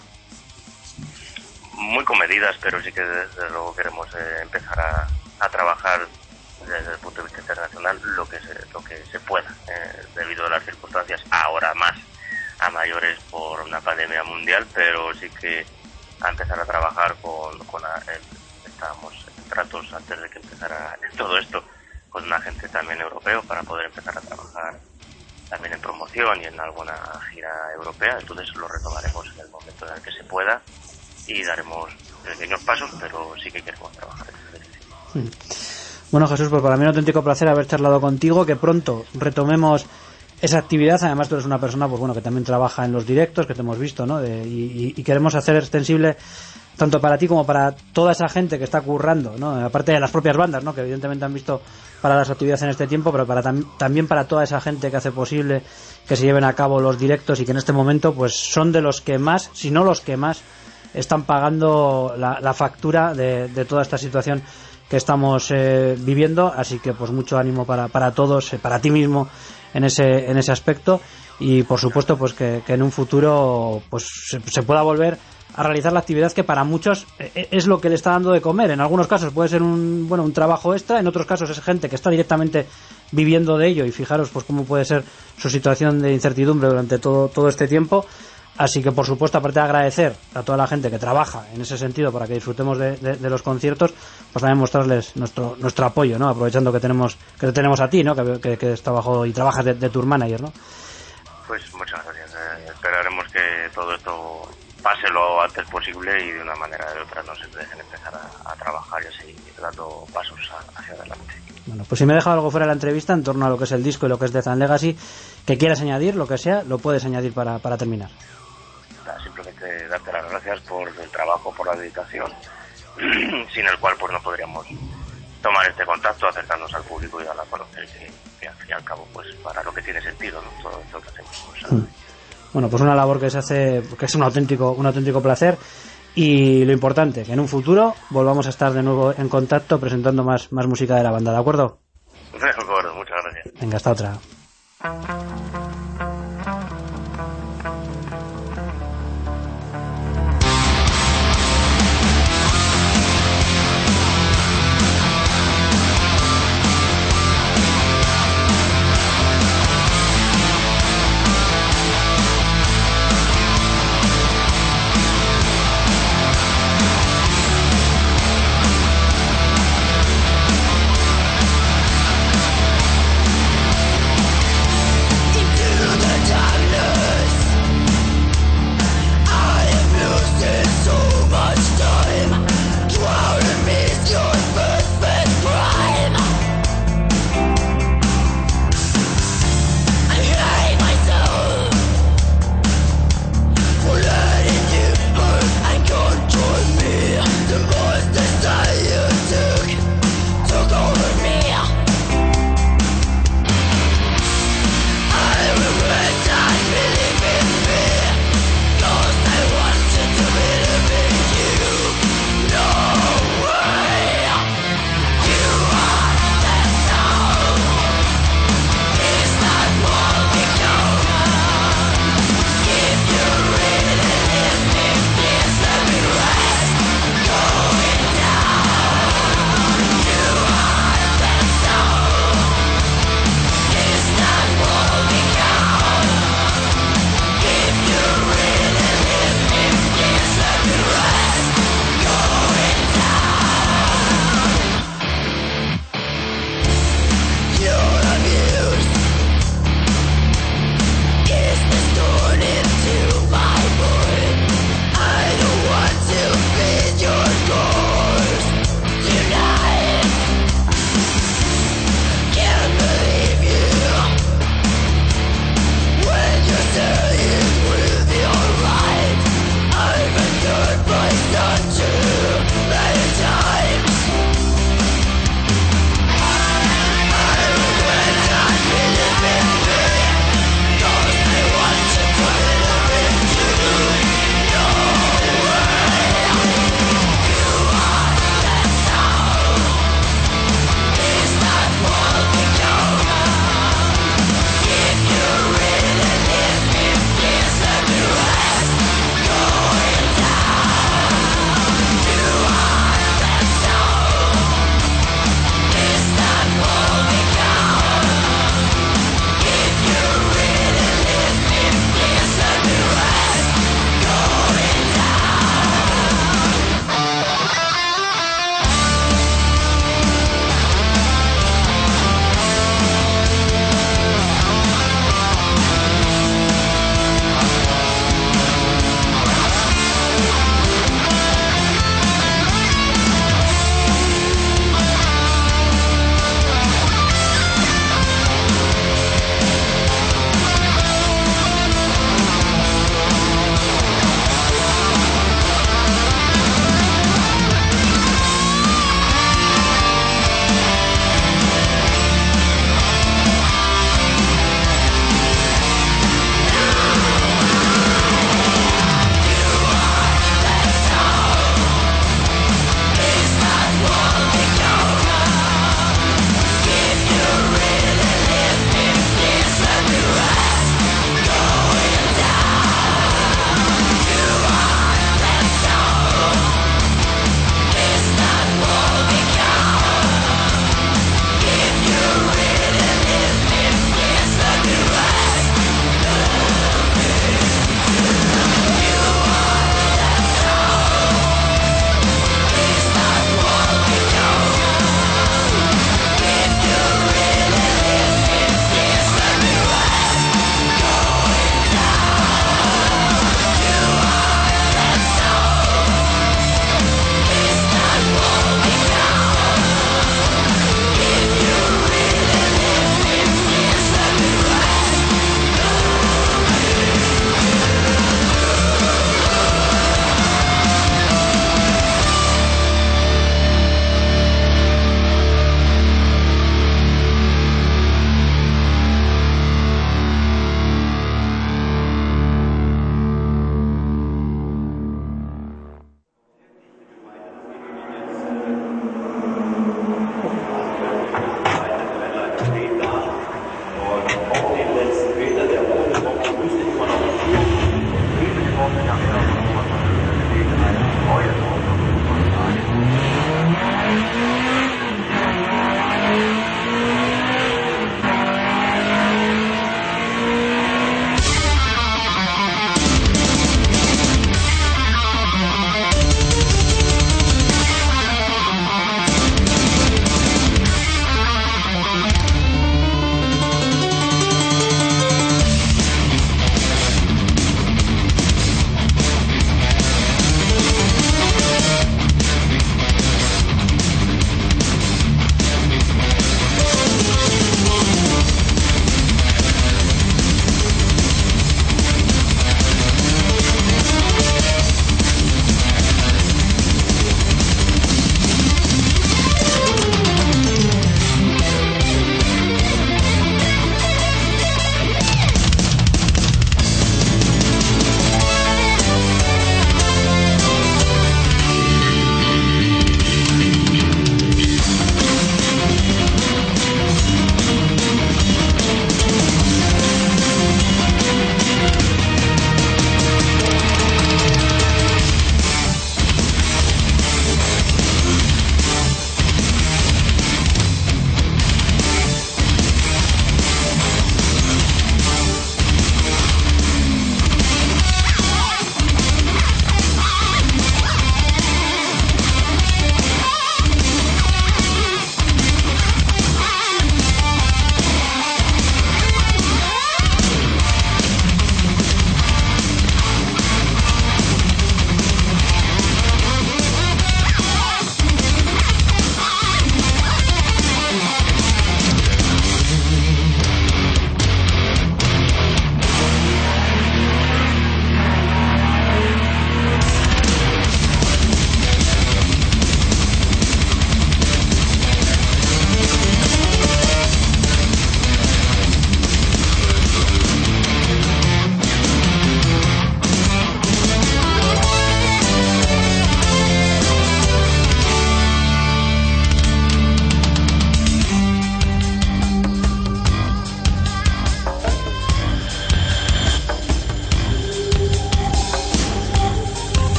Muy comedidas, pero sí que desde luego queremos empezar a trabajar desde el punto de vista internacional lo que se pueda, debido a las circunstancias ahora más a mayores por una pandemia mundial, pero sí que a empezar a trabajar estábamos en tratos antes de que empezara todo esto con un agente también europeo para poder empezar a trabajar también en promoción y en alguna gira europea. Entonces lo retomaremos en el momento en el que se pueda y daremos pequeños pasos, pero sí que queremos trabajar en eso. Bueno, Jesús, pues para mí un auténtico placer haber charlado contigo, que pronto retomemos esa actividad. Además tú eres una persona pues bueno que también trabaja en los directos, que te hemos visto, ¿no? Y queremos hacer extensible tanto para ti como para toda esa gente que está currando, ¿no? Aparte de las propias bandas, ¿no? Que evidentemente han visto para las actividades en este tiempo, pero también para toda esa gente que hace posible que se lleven a cabo los directos y que en este momento pues son de los que más, si no los que más, están pagando la factura de toda esta situación que estamos viviendo. Así que pues mucho ánimo para todos, para ti mismo en ese aspecto, y por supuesto pues que en un futuro pues se pueda volver a realizar la actividad que para muchos es lo que le está dando de comer. En algunos casos puede ser un trabajo extra, en otros casos es gente que está directamente viviendo de ello, y fijaros pues cómo puede ser su situación de incertidumbre durante todo este tiempo. Así que por supuesto, aparte de agradecer a toda la gente que trabaja en ese sentido para que disfrutemos de los conciertos, pues también mostrarles nuestro apoyo, ¿no? Aprovechando que te tenemos a ti, ¿no? Que está bajo y trabajas de tour manager, ¿no? Pues muchas gracias. Esperaremos que todo esto pase lo antes posible y de una manera o de otra nos dejen empezar a trabajar y a seguir dando pasos hacia adelante. Bueno, pues si me he dejado algo fuera de la entrevista en torno a lo que es el disco y lo que es Death and Legacy, que quieras añadir, lo que sea, lo puedes añadir para terminar. Simplemente darte las gracias por el trabajo, por la dedicación, sin el cual pues no podríamos tomar este contacto, acercarnos al público y dar a conocer que al fin y al cabo pues para lo que tiene sentido, ¿no? Todo esto que hacemos. Pues, bueno, pues una labor que se hace, que es un auténtico placer, y lo importante, que en un futuro volvamos a estar de nuevo en contacto presentando más música de la banda, ¿de acuerdo? De acuerdo, muchas gracias. Venga, hasta otra. In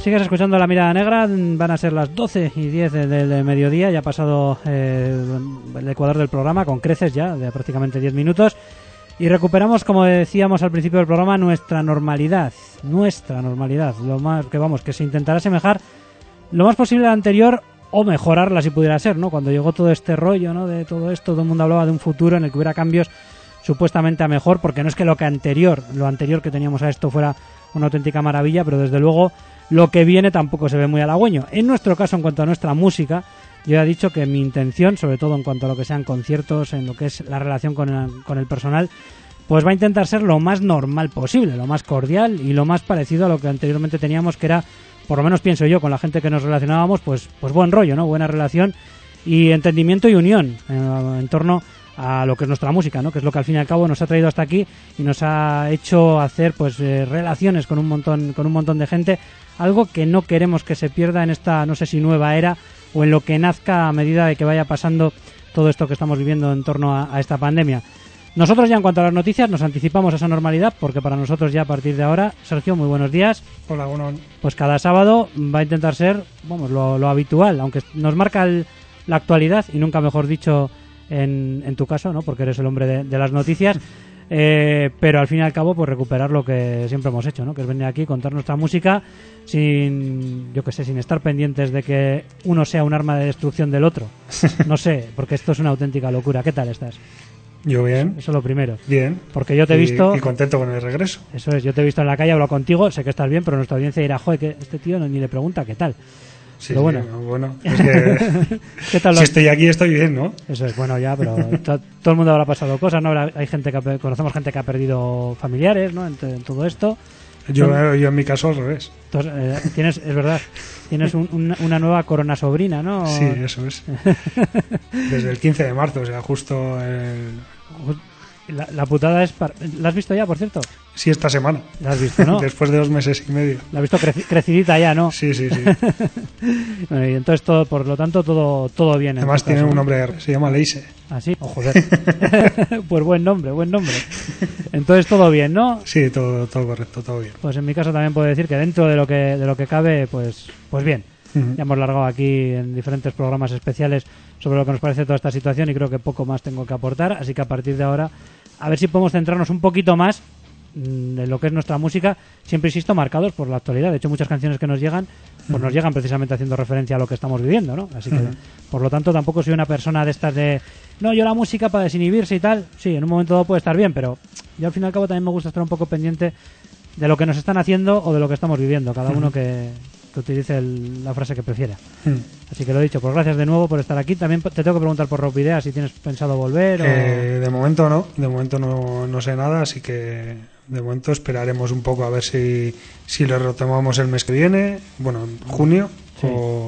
Sigues escuchando La Mirada Negra, van a ser las 12:10 del mediodía, ya ha pasado el ecuador del programa, con creces ya, de prácticamente 10 minutos, y recuperamos, como decíamos al principio del programa, nuestra normalidad, lo más que vamos, que se intentará asemejar lo más posible al anterior, o mejorarla si pudiera ser, ¿no? Cuando llegó todo este rollo, ¿no? De todo esto, todo el mundo hablaba de un futuro en el que hubiera cambios supuestamente a mejor, porque no es que lo anterior que teníamos a esto fuera una auténtica maravilla, pero desde luego lo que viene tampoco se ve muy halagüeño. En nuestro caso, en cuanto a nuestra música, yo ya he dicho que mi intención, sobre todo en cuanto a lo que sean conciertos, en lo que es la relación con el personal, pues va a intentar ser lo más normal posible, lo más cordial y lo más parecido a lo que anteriormente teníamos, que era, por lo menos pienso yo, con la gente que nos relacionábamos, pues buen rollo, ¿no? Buena relación y entendimiento y unión en torno a lo que es nuestra música, ¿no? Que es lo que al fin y al cabo nos ha traído hasta aquí y nos ha hecho hacer pues relaciones con un montón de gente, algo que no queremos que se pierda en esta, no sé si nueva era, o en lo que nazca a medida de que vaya pasando todo esto que estamos viviendo en torno a esta pandemia. Nosotros ya, en cuanto a las noticias, nos anticipamos a esa normalidad, porque para nosotros ya a partir de ahora, Sergio, muy buenos días. Hola, bueno. Pues cada sábado va a intentar ser, vamos, lo habitual, aunque nos marca la actualidad, y nunca mejor dicho en tu caso, ¿no? Porque eres el hombre de las noticias. Pero al fin y al cabo, pues recuperar lo que siempre hemos hecho, ¿no? Que es venir aquí, contar nuestra música sin estar pendientes de que uno sea un arma de destrucción del otro. No sé, porque esto es una auténtica locura. ¿Qué tal estás? Yo bien. Eso es lo primero. Bien. Porque yo te he visto... Y contento con el regreso. Eso es, yo te he visto en la calle, hablo contigo, sé que estás bien, pero nuestra audiencia dirá, joder, que este tío ni le pregunta qué tal. Sí, pero bueno. Sí, bueno, es que ¿Qué tal si estoy aquí estoy bien, ¿no? Eso es, bueno, ya, pero todo el mundo habrá pasado cosas, ¿no? Hay gente conocemos gente que ha perdido familiares, ¿no? En todo esto. Yo en mi caso al revés. Entonces, es verdad, tienes una nueva corona sobrina, ¿no? Sí, eso es. Desde el 15 de marzo, o sea, justo La putada es... ¿La has visto ya, por cierto? Sí, esta semana. La has visto, ¿no? Después de 2 meses y medio. La has visto crecidita ya, ¿no? Sí. Bueno, y entonces, por lo tanto, todo bien. Además tiene un nombre, se llama Leise. ¿Ah, sí? Oh, joder. Pues buen nombre. Entonces, todo bien, ¿no? Sí, todo correcto, todo bien. Pues en mi caso también puedo decir que dentro de lo que cabe, pues bien. Uh-huh. Ya hemos largado aquí en diferentes programas especiales sobre lo que nos parece toda esta situación y creo que poco más tengo que aportar, así que a partir de ahora a ver si podemos centrarnos un poquito más en lo que es nuestra música, siempre insisto, marcados por la actualidad. De hecho, muchas canciones que nos llegan, pues nos llegan precisamente haciendo referencia a lo que estamos viviendo, ¿no? Así que, por lo tanto, tampoco soy una persona de estas de no, yo la música para desinhibirse y tal, sí, en un momento dado puede estar bien, pero yo al fin y al cabo también me gusta estar un poco pendiente de lo que nos están haciendo o de lo que estamos viviendo, cada uno que utilice la frase que prefiera. Así que lo he dicho, pues gracias de nuevo por estar aquí. También te tengo que preguntar por Rock Video si tienes pensado volver o... De momento no sé nada, así que de momento esperaremos un poco a ver si lo retomamos el mes que viene, bueno, en junio, sí.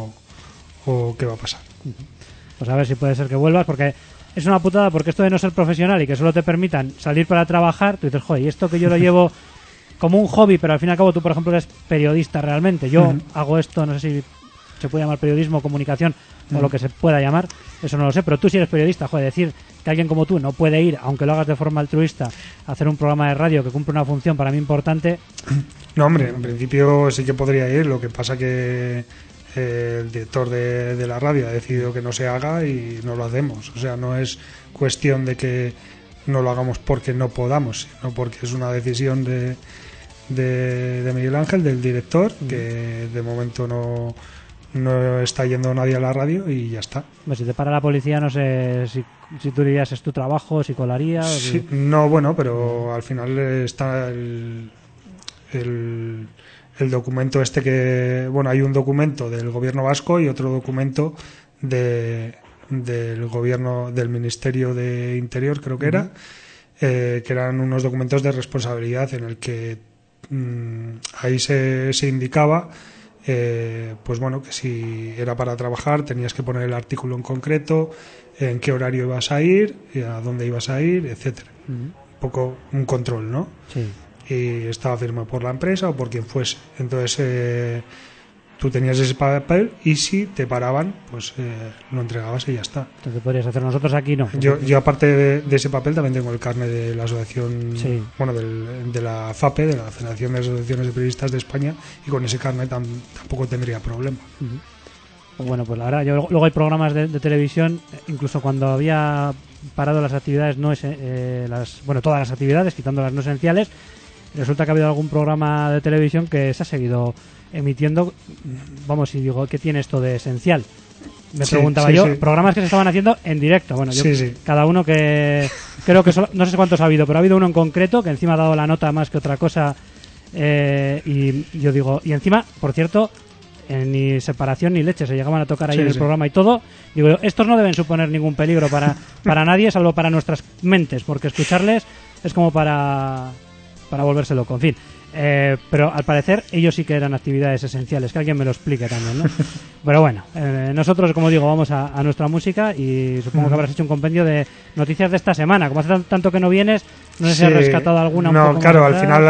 o qué va a pasar. Pues a ver si puede ser que vuelvas, porque es una putada, porque esto de no ser profesional y que solo te permitan salir para trabajar, tú dices, joder, y esto que yo lo llevo como un hobby, pero al fin y al cabo tú, por ejemplo, eres periodista realmente. Yo hago esto, no sé si se puede llamar periodismo, comunicación o lo que se pueda llamar, eso no lo sé, pero tú si eres periodista, joder, decir que alguien como tú no puede ir, aunque lo hagas de forma altruista, a hacer un programa de radio que cumple una función para mí importante. No, hombre, en principio sí que podría ir, lo que pasa que el director de la radio ha decidido que no se haga y no lo hacemos. O sea, no es cuestión de que no lo hagamos porque no podamos, sino porque es una decisión de Miguel Ángel, del director, que de momento no está yendo nadie a la radio y ya está. Pues si te para la policía, no sé si tú dirías es tu trabajo, si colarías. Sí, no, bueno, pero al final está el documento este que... Bueno, hay un documento del gobierno vasco y otro documento del gobierno, del Ministerio de Interior, creo que era, que eran unos documentos de responsabilidad en el que ahí se indicaba pues bueno, que si era para trabajar tenías que poner el artículo en concreto, en qué horario ibas a ir, a dónde ibas a ir, etcétera. Un poco un control, ¿no? Sí. Y estaba firmado por la empresa o por quien fuese. Entonces tú tenías ese papel y si te paraban, pues lo entregabas y ya está. Entonces podrías hacer, nosotros aquí no. Yo aparte de ese papel también tengo el carnet de la asociación, Sí. bueno, de la FAPE, de la Federación de Asociaciones de Periodistas de España, y con ese carnet tampoco tendría problema. Bueno, pues la verdad, luego hay programas de televisión, incluso cuando había parado las actividades, todas las actividades, quitando las no esenciales, resulta que ha habido algún programa de televisión que se ha seguido emitiendo, vamos, y digo, ¿qué tiene esto de esencial? Me preguntaba yo, programas que se estaban haciendo en directo. Bueno, yo, cada uno que... Creo que no sé cuántos ha habido, pero ha habido uno en concreto que encima ha dado la nota más que otra cosa. Y yo digo... Y encima, por cierto, ni separación ni leche, se llegaban a tocar ahí en el programa y todo. Digo yo, estos no deben suponer ningún peligro para nadie, salvo para nuestras mentes, porque escucharles es como para volverse loco. En fin. Pero al parecer ellos sí que eran actividades esenciales, que alguien me lo explique también, ¿no? Pero bueno, nosotros, como digo, vamos a nuestra música y supongo que habrás hecho un compendio de noticias de esta semana. Como hace tanto que no vienes, no sé si has rescatado alguna. No, claro, al final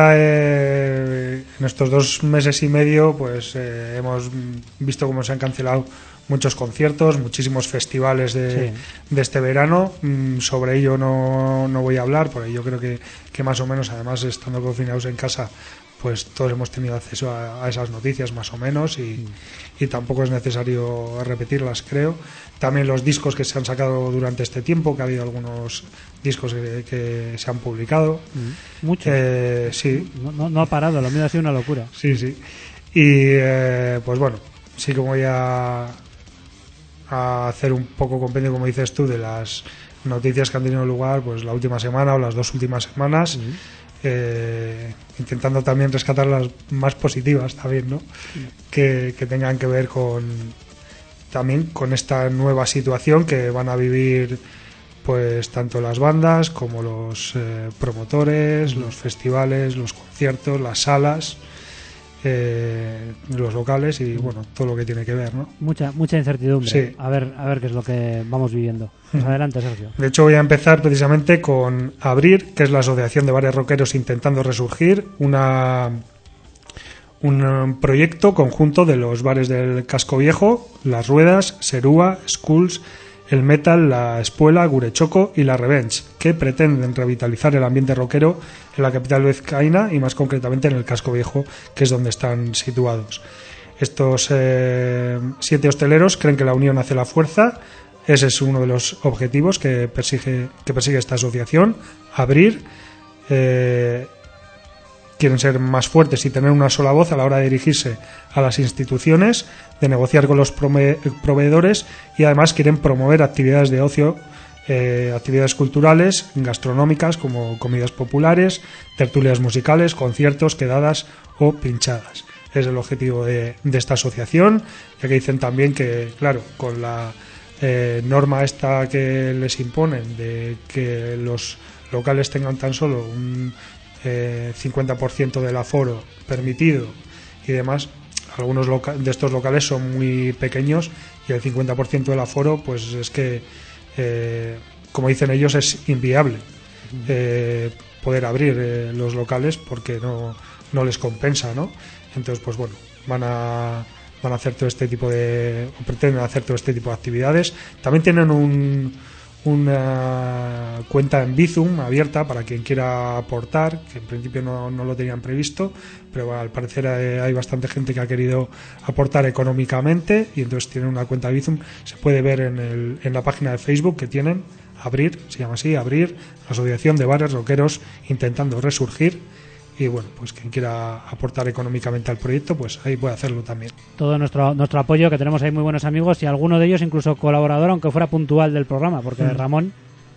en estos 2 meses y medio pues hemos visto cómo se han cancelado muchos conciertos, muchísimos festivales de este verano. Sobre ello no voy a hablar, porque yo creo que más o menos, además estando confinados en casa, pues todos hemos tenido acceso a esas noticias más o menos y tampoco es necesario repetirlas, creo. También los discos que se han sacado durante este tiempo, que ha habido algunos discos que se han publicado. Muchos. Sí. No ha parado, lo mío ha sido una locura. Sí. Y pues bueno, sí que voy a hacer un poco compendio, como dices tú, de las noticias que han tenido lugar pues la última semana o las 2 últimas semanas, intentando también rescatar las más positivas también, ¿no? Que tengan que ver también con esta nueva situación que van a vivir pues tanto las bandas como los promotores, los festivales, los conciertos, las salas, los locales y bueno, todo lo que tiene que ver, ¿no? Mucha incertidumbre. Sí. A ver qué es lo que vamos viviendo. Pues adelante, Sergio. De hecho, voy a empezar precisamente con Abrir, que es la Asociación de Bares Rockeros Intentando Resurgir, un proyecto conjunto de los bares del Casco Viejo, Las Ruedas, Serúa, Skulls, El Metal, La Espuela, Gurechoco y La Revenge, que pretenden revitalizar el ambiente rockero en la capital vizcaína y más concretamente en el Casco Viejo, que es donde están situados. Estos 7 hosteleros creen que la unión hace la fuerza. Ese es uno de los objetivos que persigue esta asociación, Abrir. Quieren ser más fuertes y tener una sola voz a la hora de dirigirse a las instituciones, de negociar con los proveedores y además quieren promover actividades de ocio, actividades culturales, gastronómicas como comidas populares, tertulias musicales, conciertos, quedadas o pinchadas. Es el objetivo de esta asociación, ya que dicen también que, claro, con la norma esta que les imponen de que los locales tengan tan solo un 50% del aforo permitido y demás, algunos de estos locales son muy pequeños y el 50% del aforo pues es que como dicen ellos es inviable poder abrir los locales porque no les compensa, ¿no? Entonces pues bueno, van a hacer todo este tipo pretenden hacer todo este tipo de actividades. También tienen una cuenta en Bizum abierta para quien quiera aportar, que en principio no lo tenían previsto, pero al parecer hay bastante gente que ha querido aportar económicamente y entonces tienen una cuenta de Bizum. Se puede ver en la página de Facebook que tienen, Abrir, se llama así, Abrir, Asociación de Bares Rockeros Intentando Resurgir. Y bueno, pues quien quiera aportar económicamente al proyecto, pues ahí puede hacerlo también. Todo nuestro apoyo, que tenemos ahí muy buenos amigos y alguno de ellos incluso colaborador, aunque fuera puntual del programa, porque Ramón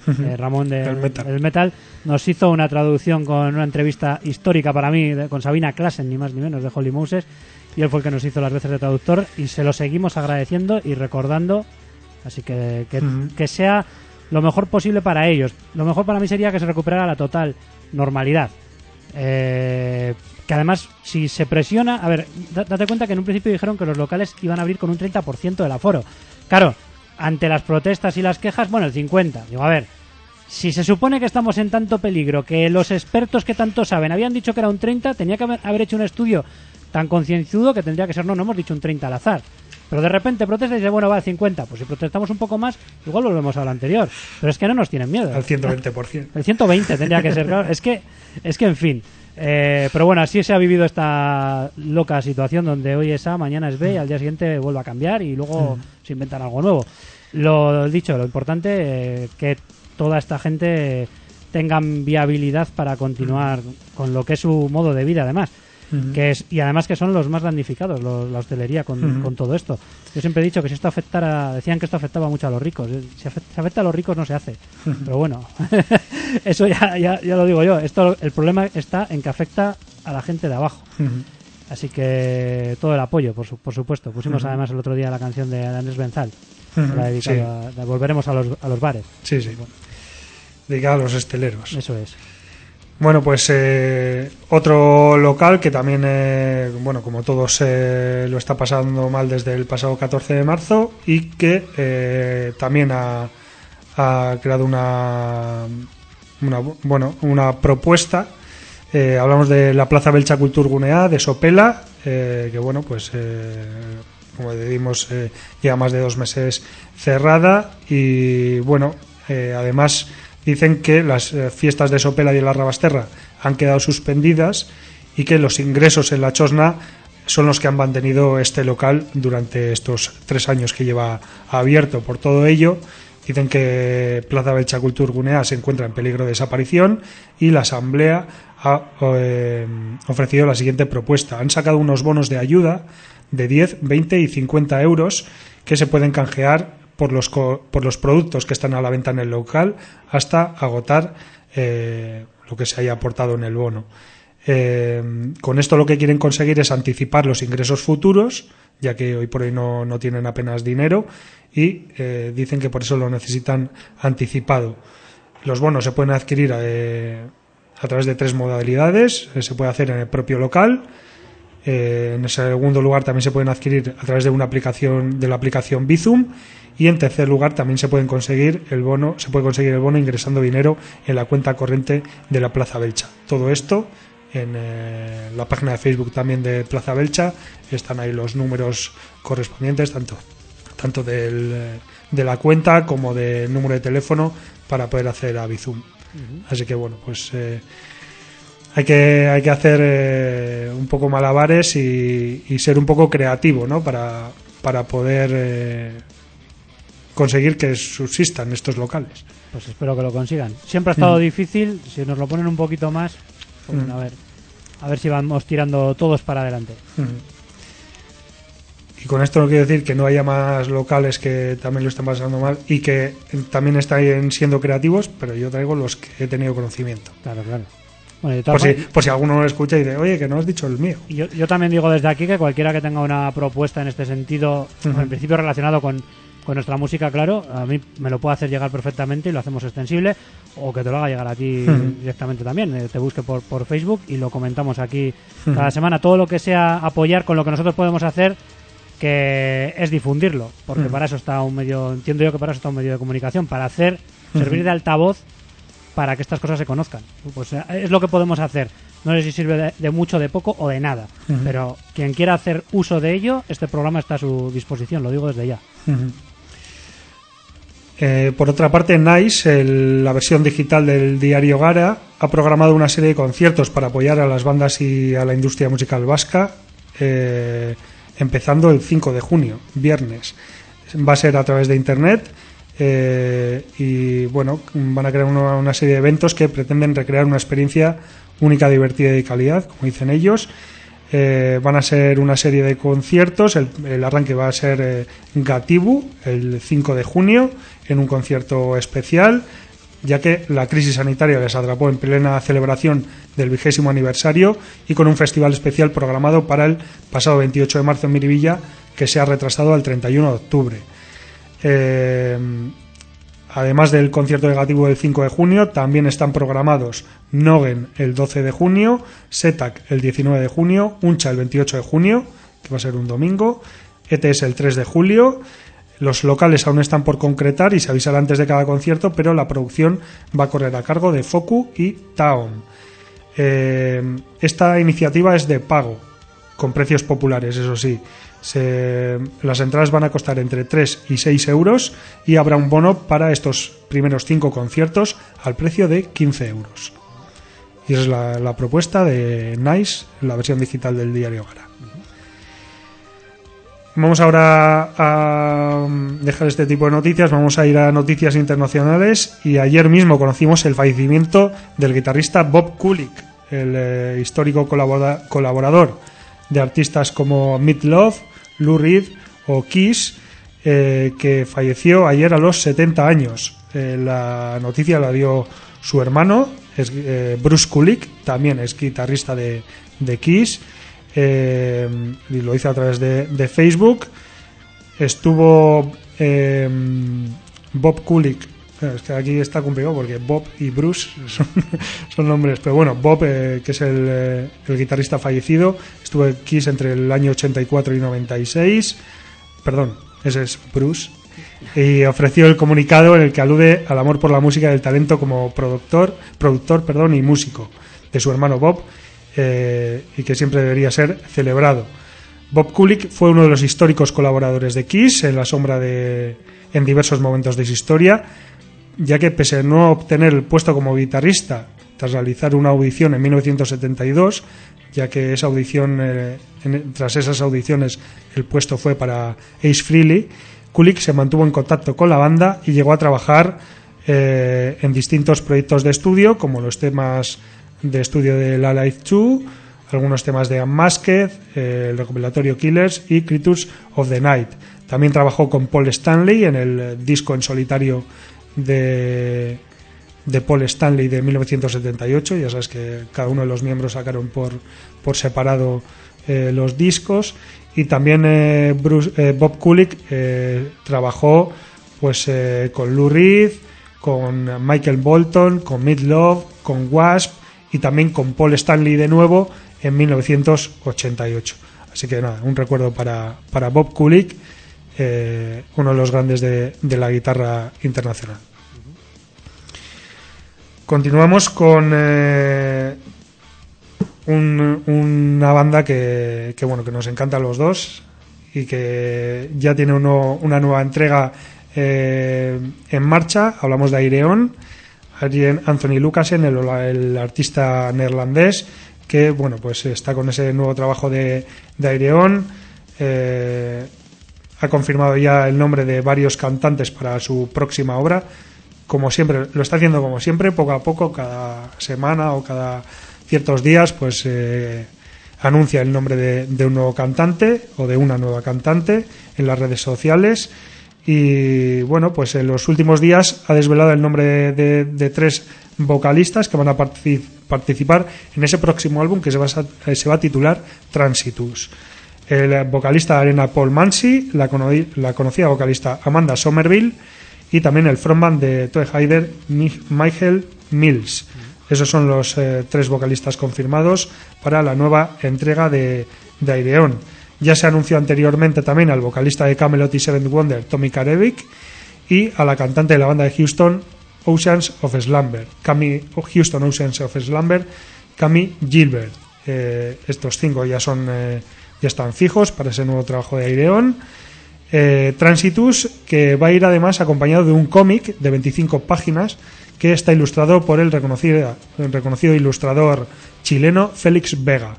del Metal nos hizo una traducción con una entrevista histórica para mí con Sabina Klassen, ni más ni menos, de Holy Moses, y él fue el que nos hizo las veces de traductor y se lo seguimos agradeciendo y recordando, así que sea lo mejor posible para ellos. Lo mejor para mí sería que se recuperara la total normalidad. Que además, si se presiona, a ver, date cuenta que en un principio dijeron que los locales iban a abrir con un 30% del aforo. Claro, ante las protestas y las quejas, bueno, el 50%. Digo, a ver, si se supone que estamos en tanto peligro, que los expertos que tanto saben habían dicho que era un 30%, tenía que haber hecho un estudio tan concienzudo que tendría que ser, no hemos dicho un 30 al azar. Pero de repente protesta y dice, bueno, va, 50. Pues si protestamos un poco más, igual volvemos a lo anterior. Pero es que no nos tienen miedo. Al 120%. El 120 tendría que ser, claro. Es que en fin. Pero bueno, así se ha vivido esta loca situación donde hoy es A, mañana es B y al día siguiente vuelve a cambiar y luego se inventan algo nuevo. Lo dicho, lo importante, que toda esta gente tengan viabilidad para continuar con lo que es su modo de vida, además. Que es, y además que son los más damnificados, la hostelería con todo esto. Yo siempre he dicho que si esto afectara, decían que esto afectaba mucho a los ricos. Si afecta a los ricos no se hace. Pero bueno, eso ya lo digo yo. El problema está en que afecta a la gente de abajo. Así que todo el apoyo, por supuesto. Pusimos además el otro día la canción de Andrés Benzal, la dedicada volveremos a los bares. Sí, sí. Bueno, dedicada a los hosteleros. eso es. Bueno, pues otro local que también, bueno, como todos lo está pasando mal desde el pasado 14 de marzo y que también ha creado una propuesta. Hablamos de la Plaza Beltxa Kulturgunea de Sopela, que bueno, pues como decimos, lleva más de 2 meses cerrada y bueno, además dicen que las fiestas de Sopela y de la Rabasterra han quedado suspendidas y que los ingresos en la Txosna son los que han mantenido este local durante estos 3 años que lleva abierto. Por todo ello, dicen que Plaza Beltxa Kulturgunea se encuentra en peligro de desaparición y la Asamblea ha ofrecido la siguiente propuesta. Han sacado unos bonos de ayuda de 10, 20 y 50 euros que se pueden canjear por los productos que están a la venta en el local hasta agotar lo que se haya aportado en el bono. Con esto lo que quieren conseguir es anticipar los ingresos futuros, ya que hoy por hoy no tienen apenas dinero y dicen que por eso lo necesitan anticipado. Los bonos se pueden adquirir a través de 3 modalidades. Se puede hacer en el propio local. En el segundo lugar también se pueden adquirir a través de la aplicación Bizum, y en tercer lugar también se puede conseguir el bono ingresando dinero en la cuenta corriente de la Plaza Beltxa. Todo esto en la página de Facebook también de Plaza Beltxa están ahí los números correspondientes tanto de la cuenta como del número de teléfono para poder acceder a Bizum. Así que bueno, pues hay que hacer un poco malabares y ser un poco creativo, ¿no? Para poder conseguir que subsistan estos locales. Pues espero que lo consigan. Siempre ha estado difícil. Si nos lo ponen un poquito más, pues a ver si vamos tirando todos para adelante. Y con esto no quiero decir que no haya más locales que también lo están pasando mal y que también están siendo creativos, pero yo traigo los que he tenido conocimiento. Claro. Bueno, por si alguno lo escucha y dice, oye, que no has dicho el mío. Yo también digo desde aquí que cualquiera que tenga una propuesta en este sentido, en principio relacionado con nuestra música, claro, a mí me lo puede hacer llegar perfectamente y lo hacemos extensible, o que te lo haga llegar a ti directamente también, te busque por Facebook y lo comentamos aquí cada semana. Todo lo que sea apoyar con lo que nosotros podemos hacer, que es difundirlo, porque para eso está un medio, entiendo yo que para eso está un medio de comunicación, para servir de altavoz para que estas cosas se conozcan. Pues es lo que podemos hacer. No sé si sirve de mucho, de poco o de nada, pero quien quiera hacer uso de ello, este programa está a su disposición, lo digo desde ya. Por otra parte, NICE, la versión digital del diario Gara, ha programado una serie de conciertos para apoyar a las bandas y a la industria musical vasca, empezando el 5 de junio, viernes. Va a ser a través de internet y bueno, van a crear una serie de eventos que pretenden recrear una experiencia única, divertida y de calidad, como dicen ellos. Van a ser una serie de conciertos. El arranque va a ser Gatibu el 5 de junio en un concierto especial, ya que la crisis sanitaria les atrapó en plena celebración del 20º aniversario y con un festival especial programado para el pasado 28 de marzo en Miribilla, que se ha retrasado al 31 de octubre. Además del concierto negativo del 5 de junio, también están programados Nogen el 12 de junio, Setak el 19 de junio, Uncha el 28 de junio, que va a ser un domingo, ETS el 3 de julio. Los locales aún están por concretar y se avisará antes de cada concierto, pero la producción va a correr a cargo de Foku y Taom. Esta iniciativa es de pago, con precios populares, eso sí. Las entradas van a costar entre 3 y 6 euros y habrá un bono para estos primeros 5 conciertos al precio de 15 euros. Y esa es la propuesta de Nice, la versión digital del diario Gara. Vamos ahora a dejar este tipo de noticias, vamos a ir a noticias internacionales. Y ayer mismo conocimos el fallecimiento del guitarrista Bob Kulick, el histórico colaborador de artistas como Meat Loaf, Lou Reed o Kiss, que falleció ayer a los 70 años. La noticia la dio su hermano, Bruce Kulick, también es guitarrista de Kiss, y lo hizo a través de Facebook. Estuvo Bob Kulick, es que aquí está complicado porque Bob y Bruce son nombres, pero bueno, Bob, que es el guitarrista fallecido, estuvo en Kiss entre el año 84 y 96, perdón, ese es Bruce, y ofreció el comunicado en el que alude al amor por la música y el talento como productor, y músico de su hermano Bob, y que siempre debería ser celebrado. Bob Kulick fue uno de los históricos colaboradores de Kiss en la sombra en diversos momentos de su historia, ya que pese a no obtener el puesto como guitarrista tras realizar una audición en 1972, ya que esa audición, tras esas audiciones el puesto fue para Ace Frehley, Kulick se mantuvo en contacto con la banda y llegó a trabajar en distintos proyectos de estudio, como los temas de estudio de La Live 2, algunos temas de Unmasked, el recopilatorio Killers y Creatures of the Night. También trabajó con Paul Stanley en el disco en solitario de Paul Stanley de 1978. Ya sabes que cada uno de los miembros sacaron por separado los discos. Y también Bob Kulick trabajó pues con Lou Reed, con Michael Bolton, con Meat Loaf, con Wasp y también con Paul Stanley de nuevo en 1988. Así que nada, un recuerdo para Bob Kulick, uno de los grandes de la guitarra internacional. Continuamos con una banda que nos encanta a los dos y que ya tiene una nueva entrega en marcha. Hablamos de Ayreon, Anthony Lucassen, el artista neerlandés, que pues está con ese nuevo trabajo de Ayreon. Ha confirmado ya el nombre de varios cantantes para su próxima obra. Como siempre, lo está haciendo como siempre, poco a poco, cada semana o cada ciertos días, pues anuncia el nombre de un nuevo cantante o de una nueva cantante en las redes sociales. Y pues en los últimos días ha desvelado el nombre de 3 vocalistas que van a participar en ese próximo álbum que se va a titular Transitus. El vocalista Arena Paul Mansi, la conocida vocalista Amanda Somerville y también el frontman de Toe Hider, Michael Mills. Esos son los 3 vocalistas confirmados para la nueva entrega de Ayreon. Ya se anunció anteriormente también al vocalista de Kamelot y Seventh Wonder, Tommy Karevic, y a la cantante de la banda de Houston Oceans of Slumber, Cami Gilbert. Estos 5 ya están fijos para ese nuevo trabajo de Ayreon. Transitus, que va a ir además acompañado de un cómic de 25 páginas que está ilustrado por el reconocido ilustrador chileno Félix Vega.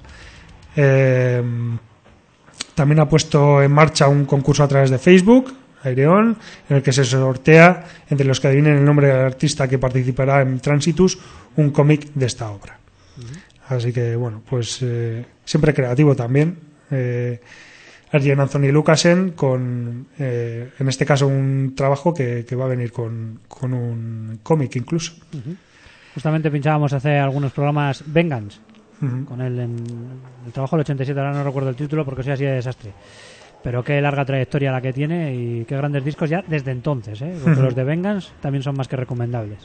También ha puesto en marcha un concurso a través de Facebook, Ayreon, en el que se sortea, entre los que adivinen el nombre del artista que participará en Transitus, un cómic de esta obra. Así que pues siempre creativo también. Arjen Anthony Lucassen con, en este caso, un trabajo que va a venir con un cómic incluso. Justamente pinchábamos hace algunos programas Vengeance, con él en el trabajo del 87, ahora no recuerdo el título porque soy así de desastre. Pero qué larga trayectoria la que tiene y qué grandes discos ya desde entonces, porque los de Vengeance también son más que recomendables.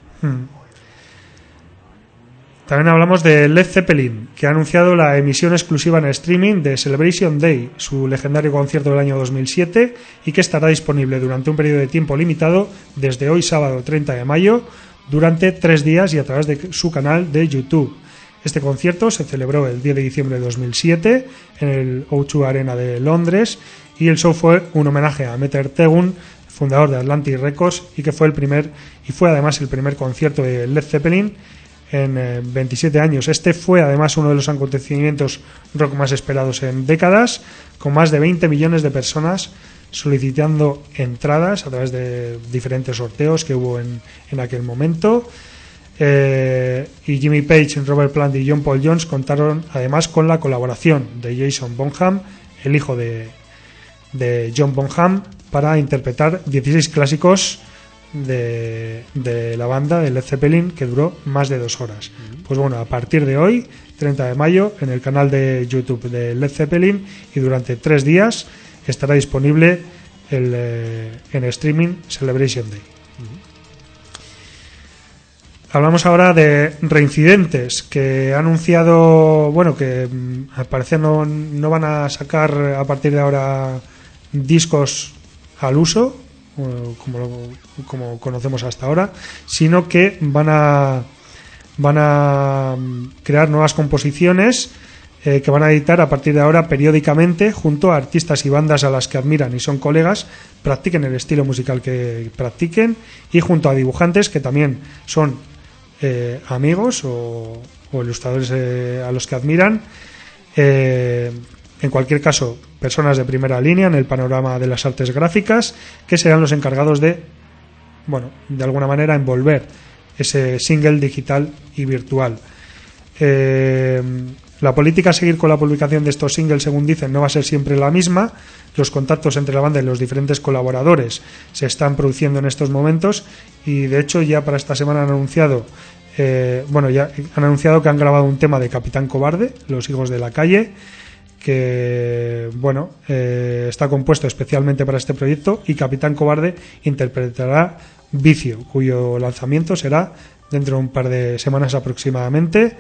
También hablamos de Led Zeppelin, que ha anunciado la emisión exclusiva en streaming de Celebration Day, su legendario concierto del año 2007, y que estará disponible durante un periodo de tiempo limitado desde hoy sábado 30 de mayo durante 3 días y a través de su canal de YouTube. Este concierto se celebró el 10 de diciembre de 2007 en el O2 Arena de Londres y el show fue un homenaje a Meter Tegun, fundador de Atlantic Records, y que fue además el primer concierto de Led Zeppelin en 27 años. Este fue además uno de los acontecimientos rock más esperados en décadas, con más de 20 millones de personas solicitando entradas a través de diferentes sorteos que hubo en aquel momento. Y Jimmy Page, Robert Plant y John Paul Jones contaron además con la colaboración de Jason Bonham, el hijo de John Bonham, para interpretar 16 clásicos de la banda de Led Zeppelin, que duró más de 2 horas. Pues bueno, a partir de hoy, 30 de mayo, en el canal de YouTube de Led Zeppelin, y durante 3 días estará disponible en streaming Celebration Day. Hablamos ahora de Reincidentes, que ha anunciado, bueno, que al parecer no van a sacar a partir de ahora discos al uso, como conocemos hasta ahora, sino que van a crear nuevas composiciones que van a editar a partir de ahora periódicamente junto a artistas y bandas a las que admiran y son colegas, practiquen el estilo musical que practiquen, y junto a dibujantes que también son amigos o ilustradores a los que admiran. En cualquier caso, personas de primera línea en el panorama de las artes gráficas, que serán los encargados de alguna manera envolver ese single digital y virtual. La política a seguir con la publicación de estos singles, según dicen, no va a ser siempre la misma. Los contactos entre la banda y los diferentes colaboradores se están produciendo en estos momentos, y de hecho ya para esta semana han anunciado que han grabado un tema de Capitán Cobarde, Los Hijos de la Calle, que está compuesto especialmente para este proyecto, y Capitán Cobarde interpretará Vicio, cuyo lanzamiento será dentro de un par de semanas aproximadamente.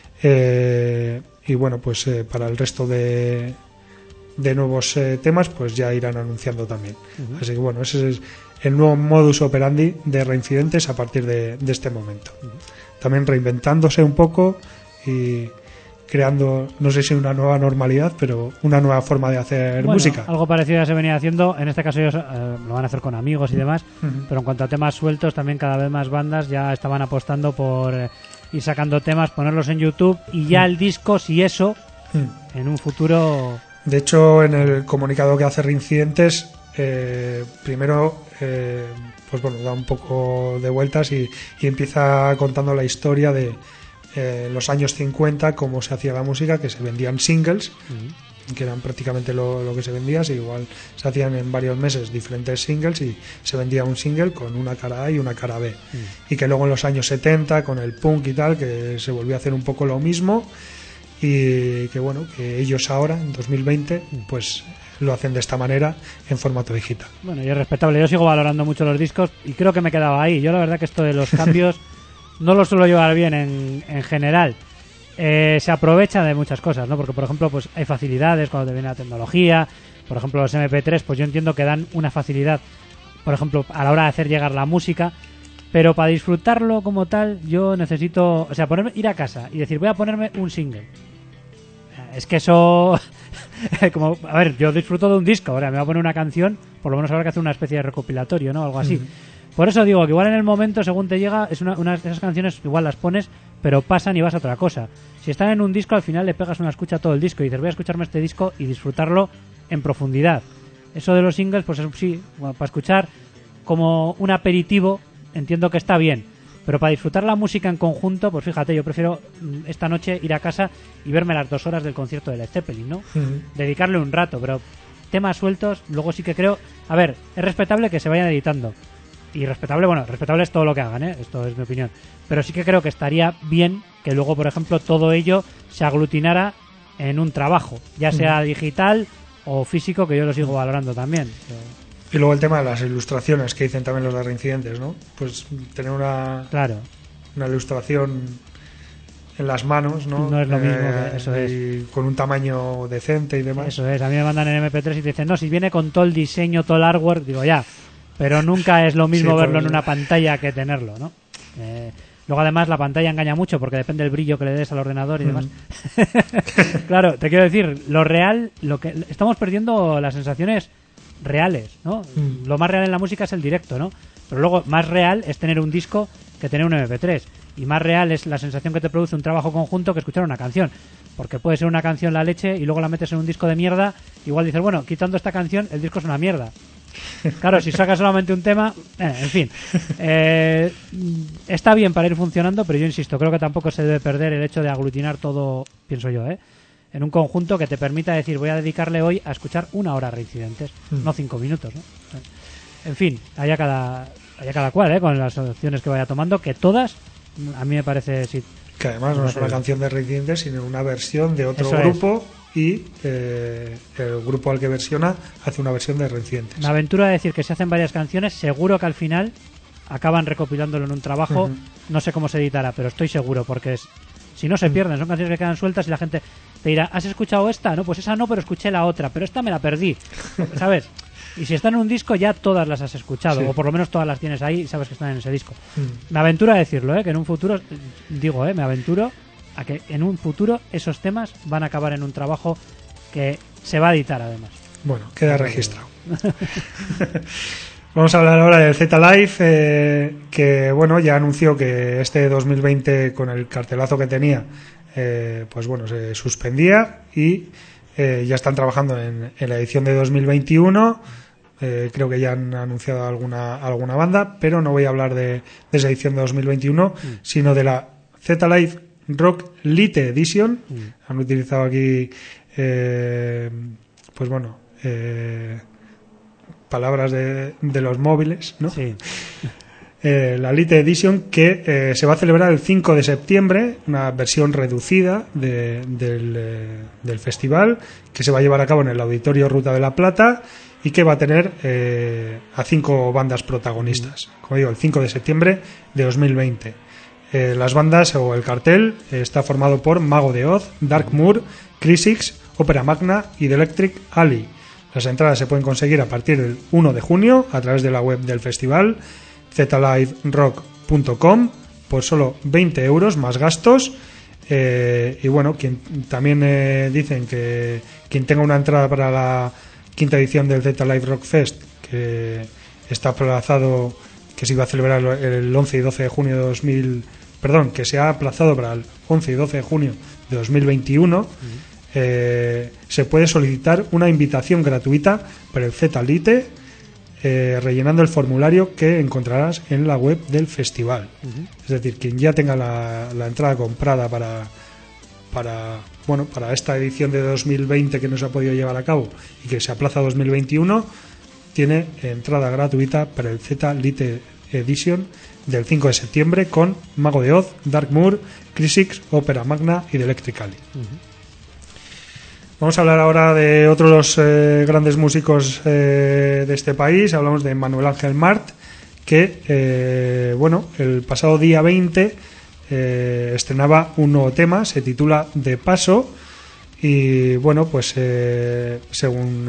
Para el resto de nuevos temas pues ya irán anunciando también. Así que ese es el nuevo modus operandi de Reincidentes a partir de este momento. También reinventándose un poco y creando, no sé si una nueva normalidad, pero una nueva forma de hacer música. Algo parecido ya se venía haciendo. En este caso ellos lo van a hacer con amigos y demás, pero en cuanto a temas sueltos, también cada vez más bandas ya estaban apostando por ir sacando temas, ponerlos en YouTube, y ya el disco, si eso, en un futuro... De hecho, en el comunicado que hace Reincidentes, primero da un poco de vueltas y empieza contando la historia de los años 50, cómo se hacía la música, que se vendían singles, que eran prácticamente lo que se vendía. Igual se hacían en varios meses diferentes singles y se vendía un single con una cara A y una cara B. Y que luego en los años 70, con el punk y tal, que se volvió a hacer un poco lo mismo, y que ellos ahora, en 2020, pues lo hacen de esta manera en formato digital. Bueno, y es respetable. Yo sigo valorando mucho los discos y creo que me quedaba ahí. Yo la verdad que esto de los cambios no lo suelo llevar bien en general. Se aprovecha de muchas cosas, ¿no? Porque, por ejemplo, pues hay facilidades cuando te viene la tecnología. Por ejemplo, los MP3, pues yo entiendo que dan una facilidad, por ejemplo, a la hora de hacer llegar la música, pero para disfrutarlo como tal, yo necesito, ir a casa y decir, voy a ponerme un single. Es que eso... yo disfruto de un disco, ahora me voy a poner una canción, por lo menos habrá que hacer una especie de recopilatorio, ¿no? Algo así. Por eso digo que igual en el momento, según te llega, esas canciones igual las pones, pero pasan y vas a otra cosa. Si están en un disco, al final le pegas una escucha a todo el disco y dices, voy a escucharme este disco y disfrutarlo en profundidad. Eso de los singles, pues sí, para escuchar como un aperitivo, entiendo que está bien. Pero para disfrutar la música en conjunto, pues fíjate, yo prefiero esta noche ir a casa y verme las 2 horas del concierto de Led Zeppelin, ¿no? Dedicarle un rato, pero temas sueltos, luego sí que creo... A ver, es respetable que se vayan editando. Y respetable es todo lo que hagan, ¿eh? Esto es mi opinión. Pero sí que creo que estaría bien que luego, por ejemplo, todo ello se aglutinara en un trabajo, ya sea digital o físico, que yo lo sigo valorando también. Y luego el tema de las ilustraciones, que dicen también los de Reincidentes, ¿no? Pues tener una ilustración en las manos, ¿no? No es lo mismo, que eso y con un tamaño decente y demás. Eso es, a mí me mandan en MP3 y te dicen, no, si viene con todo el diseño, todo el artwork, digo ya, pero nunca es lo mismo verlo en una pantalla que tenerlo, ¿no? Luego además la pantalla engaña mucho porque depende del brillo que le des al ordenador y demás. Claro, te quiero decir, lo real, lo que estamos perdiendo las sensaciones reales, ¿no? Lo más real en la música es el directo, ¿no? Pero luego más real es tener un disco que tener un MP3 y más real es la sensación que te produce un trabajo conjunto que escuchar una canción, porque puede ser una canción la leche y luego la metes en un disco de mierda, igual dices, bueno, quitando esta canción el disco es una mierda. Claro, si sacas solamente un tema, en fin, está bien para ir funcionando, pero yo insisto, creo que tampoco se debe perder el hecho de aglutinar todo, pienso yo, en un conjunto que te permita decir, voy a dedicarle hoy a escuchar 1 hora Reincidentes, no 5 minutos, ¿no? En fin, haya cada cual, con las opciones que vaya tomando, que todas, a mí me parece, sí. Que además no es una canción de Reincidentes, sino una versión de otro grupo. Y el grupo al que versiona hace una versión de Reincidentes. Me aventuro a decir que se hacen varias canciones, seguro que al final acaban recopilándolo en un trabajo. No sé cómo se editará, pero estoy seguro, porque si no se pierden, son canciones que quedan sueltas y la gente te dirá, ¿has escuchado esta? No, pues esa no, pero escuché la otra, pero esta me la perdí, ¿sabes? Y si están en un disco ya todas las has escuchado, o por lo menos todas las tienes ahí y sabes que están en ese disco. Me aventuro a decirlo, que en un futuro, me aventuro a que en un futuro esos temas van a acabar en un trabajo que se va a editar además. Bueno, queda registrado. Vamos a hablar ahora del Z-Live, que bueno, ya anunció que este 2020 con el cartelazo que tenía, pues bueno, se suspendía y ya están trabajando en la edición de 2021. Creo que ya han anunciado alguna banda, pero no voy a hablar de esa edición de 2021, sino de la Z-Live Rock Lite Edition. Han utilizado aquí pues bueno, palabras de los móviles, ¿no? Sí. La Lite Edition, que se va a celebrar el 5 de septiembre, una versión reducida del festival, que se va a llevar a cabo en el Auditorio Ruta de la Plata y que va a tener a 5 bandas protagonistas, como digo, el 5 de septiembre de 2020. Las bandas o el cartel está formado por Mago de Oz, Dark Moor, Crisix, Ópera Magna y The Electric Alley. Las entradas se pueden conseguir a partir del 1 de junio a través de la web del festival zliverock.com por solo 20 euros más gastos. Y bueno, también dicen que quien tenga una entrada para la quinta edición del Z-Live Rock Fest, que está aplazado, que se iba a celebrar el 11 y 12 de junio de que se ha aplazado para el 11 y 12 de junio de 2021, se puede solicitar una invitación gratuita para el Z-Lite, rellenando el formulario que encontrarás en la web del festival. Es decir, quien ya tenga la entrada comprada para esta edición de 2020 que no se ha podido llevar a cabo y que se aplaza a 2021, tiene entrada gratuita para el Z-Lite Edition del 5 de septiembre con Mago de Oz, Dark Moor, Crisix, Ópera Magna y The Electric Alley. Vamos a hablar ahora de otro de los grandes músicos de este país. Hablamos de Manuel Ángel Mart, que el pasado día 20 estrenaba un nuevo tema, se titula De Paso, y bueno, pues según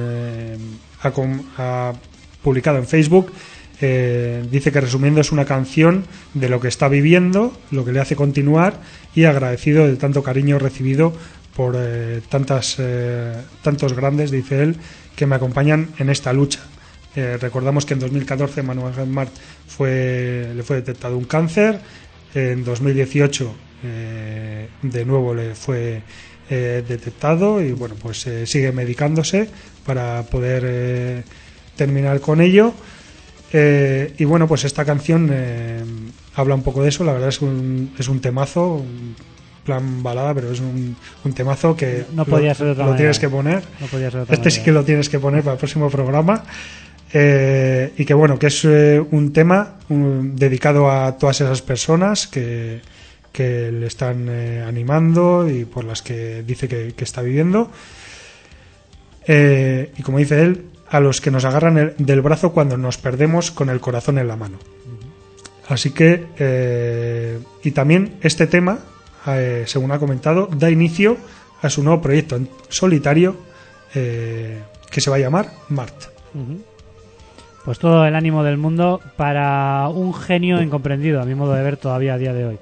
ha publicado en Facebook, dice que resumiendo es una canción de lo que está viviendo, lo que le hace continuar, y agradecido de tanto cariño recibido por tantos grandes, dice él, que me acompañan en esta lucha. Recordamos que en 2014 Manuel Ángel Mart le fue detectado un cáncer. En 2018 de nuevo le fue detectado y bueno, pues sigue medicándose para poder terminar con ello. Y bueno, pues esta canción habla un poco de eso. La verdad es un temazo, un plan balada, pero es un temazo que no podía ser de otra lo manera. Tienes que poner. No podía ser de otra Este sí manera. que lo tienes que poner para el próximo programa. Y que bueno, que es un tema dedicado a todas esas personas que le están animando y por las que dice que está viviendo. Y como dice él, a los que nos agarran del brazo cuando nos perdemos con el corazón en la mano. Así que y también este tema, según ha comentado, da inicio a su nuevo proyecto en solitario, que se va a llamar Mart. Pues todo el ánimo del mundo para un genio incomprendido, a mi modo de ver todavía a día de hoy.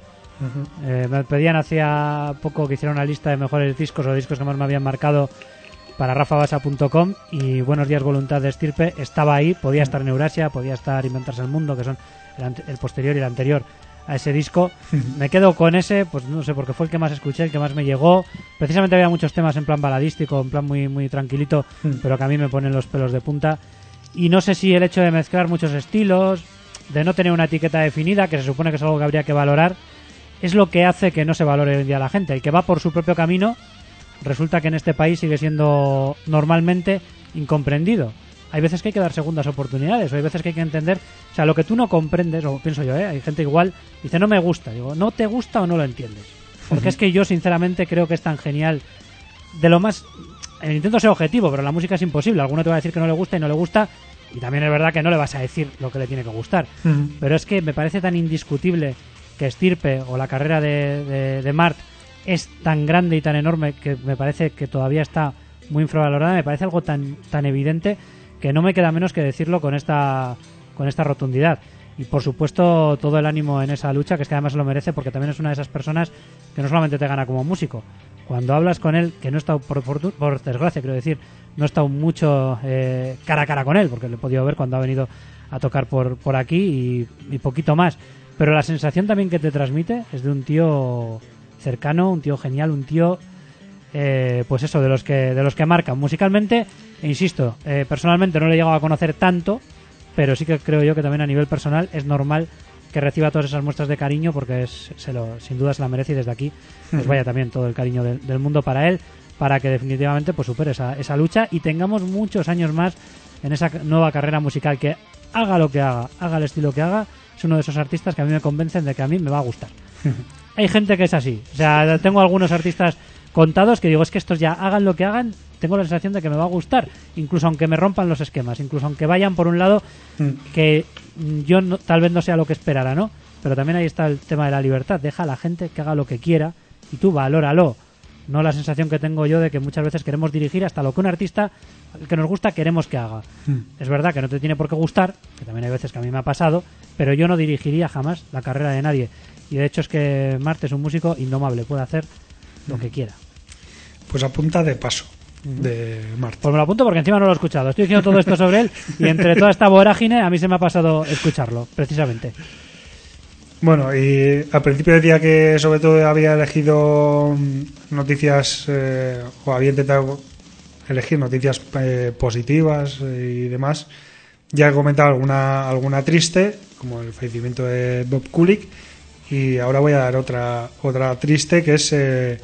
Me pedían hacía poco que hiciera una lista de mejores discos o discos que más me habían marcado para rafabasa.com y Buenos días voluntad de Estirpe estaba ahí, podía estar en Eurasia, podía estar Inventarse el mundo, que son el posterior y el anterior a ese disco. Me quedo con ese, pues no sé, porque fue el que más escuché, el que más me llegó. Precisamente había muchos temas en plan baladístico, en plan muy, muy tranquilito, pero que a mí me ponen los pelos de punta. Y no sé si el hecho de mezclar muchos estilos, de no tener una etiqueta definida, que se supone que es algo que habría que valorar, es lo que hace que no se valore hoy en día a la gente. El que va por su propio camino, resulta que en este país sigue siendo normalmente incomprendido. Hay veces que hay que dar segundas oportunidades, o hay veces que hay que entender, o sea, lo que tú no comprendes, o pienso yo, hay gente igual, dice, no me gusta. Digo, ¿no te gusta o no lo entiendes? Porque es que yo sinceramente creo que es tan genial, de lo más... Intento ser objetivo, pero la música es imposible. Alguno te va a decir que no le gusta y no le gusta, y también es verdad que no le vas a decir lo que le tiene que gustar. Pero es que me parece tan indiscutible que Estirpe o la carrera de Mart es tan grande y tan enorme que me parece que todavía está muy infravalorada. Me parece algo tan evidente que no me queda menos que decirlo con esta rotundidad. Y por supuesto todo el ánimo en esa lucha, que es que además lo merece, porque también es una de esas personas que no solamente te gana como músico. Cuando hablas con él, que no he estado, por desgracia, quiero decir, no he estado mucho cara a cara con él, porque lo he podido ver cuando ha venido a tocar por aquí y poquito más. Pero la sensación también que te transmite es de un tío cercano, un tío genial, un tío, pues eso, de los que marcan musicalmente. E insisto, personalmente no le he llegado a conocer tanto, pero sí que creo yo que también a nivel personal es normal que reciba todas esas muestras de cariño, porque sin duda se la merece, y desde aquí pues vaya también todo el cariño del mundo para él, para que definitivamente pues supere esa lucha y tengamos muchos años más en esa nueva carrera musical, que haga lo que haga el estilo que haga, es uno de esos artistas que a mí me convencen de que a mí me va a gustar. Hay gente que es así, o sea, tengo algunos artistas contados que digo, es que estos ya hagan lo que hagan, tengo la sensación de que me va a gustar, incluso aunque me rompan los esquemas, incluso aunque vayan por un lado que yo tal vez no sea lo que esperara, ¿no? Pero también ahí está el tema de la libertad, deja a la gente que haga lo que quiera y tú valóralo. No la sensación que tengo yo de que muchas veces queremos dirigir hasta lo que un artista que nos gusta queremos que haga. Es verdad que no te tiene por qué gustar, que también hay veces que a mí me ha pasado, pero yo no dirigiría jamás la carrera de nadie. Y de hecho es que Mart es un músico indomable, puede hacer lo que quiera. Pues apunta de paso de Mart. Pues me lo apunto porque encima no lo he escuchado. Estoy diciendo todo esto sobre él y entre toda esta vorágine a mí se me ha pasado escucharlo, precisamente. Bueno, y al principio decía que sobre todo había elegido noticias o había intentado elegir noticias positivas y demás. Ya he comentado alguna triste, como el fallecimiento de Bob Kulick, y ahora voy a dar otra triste, que es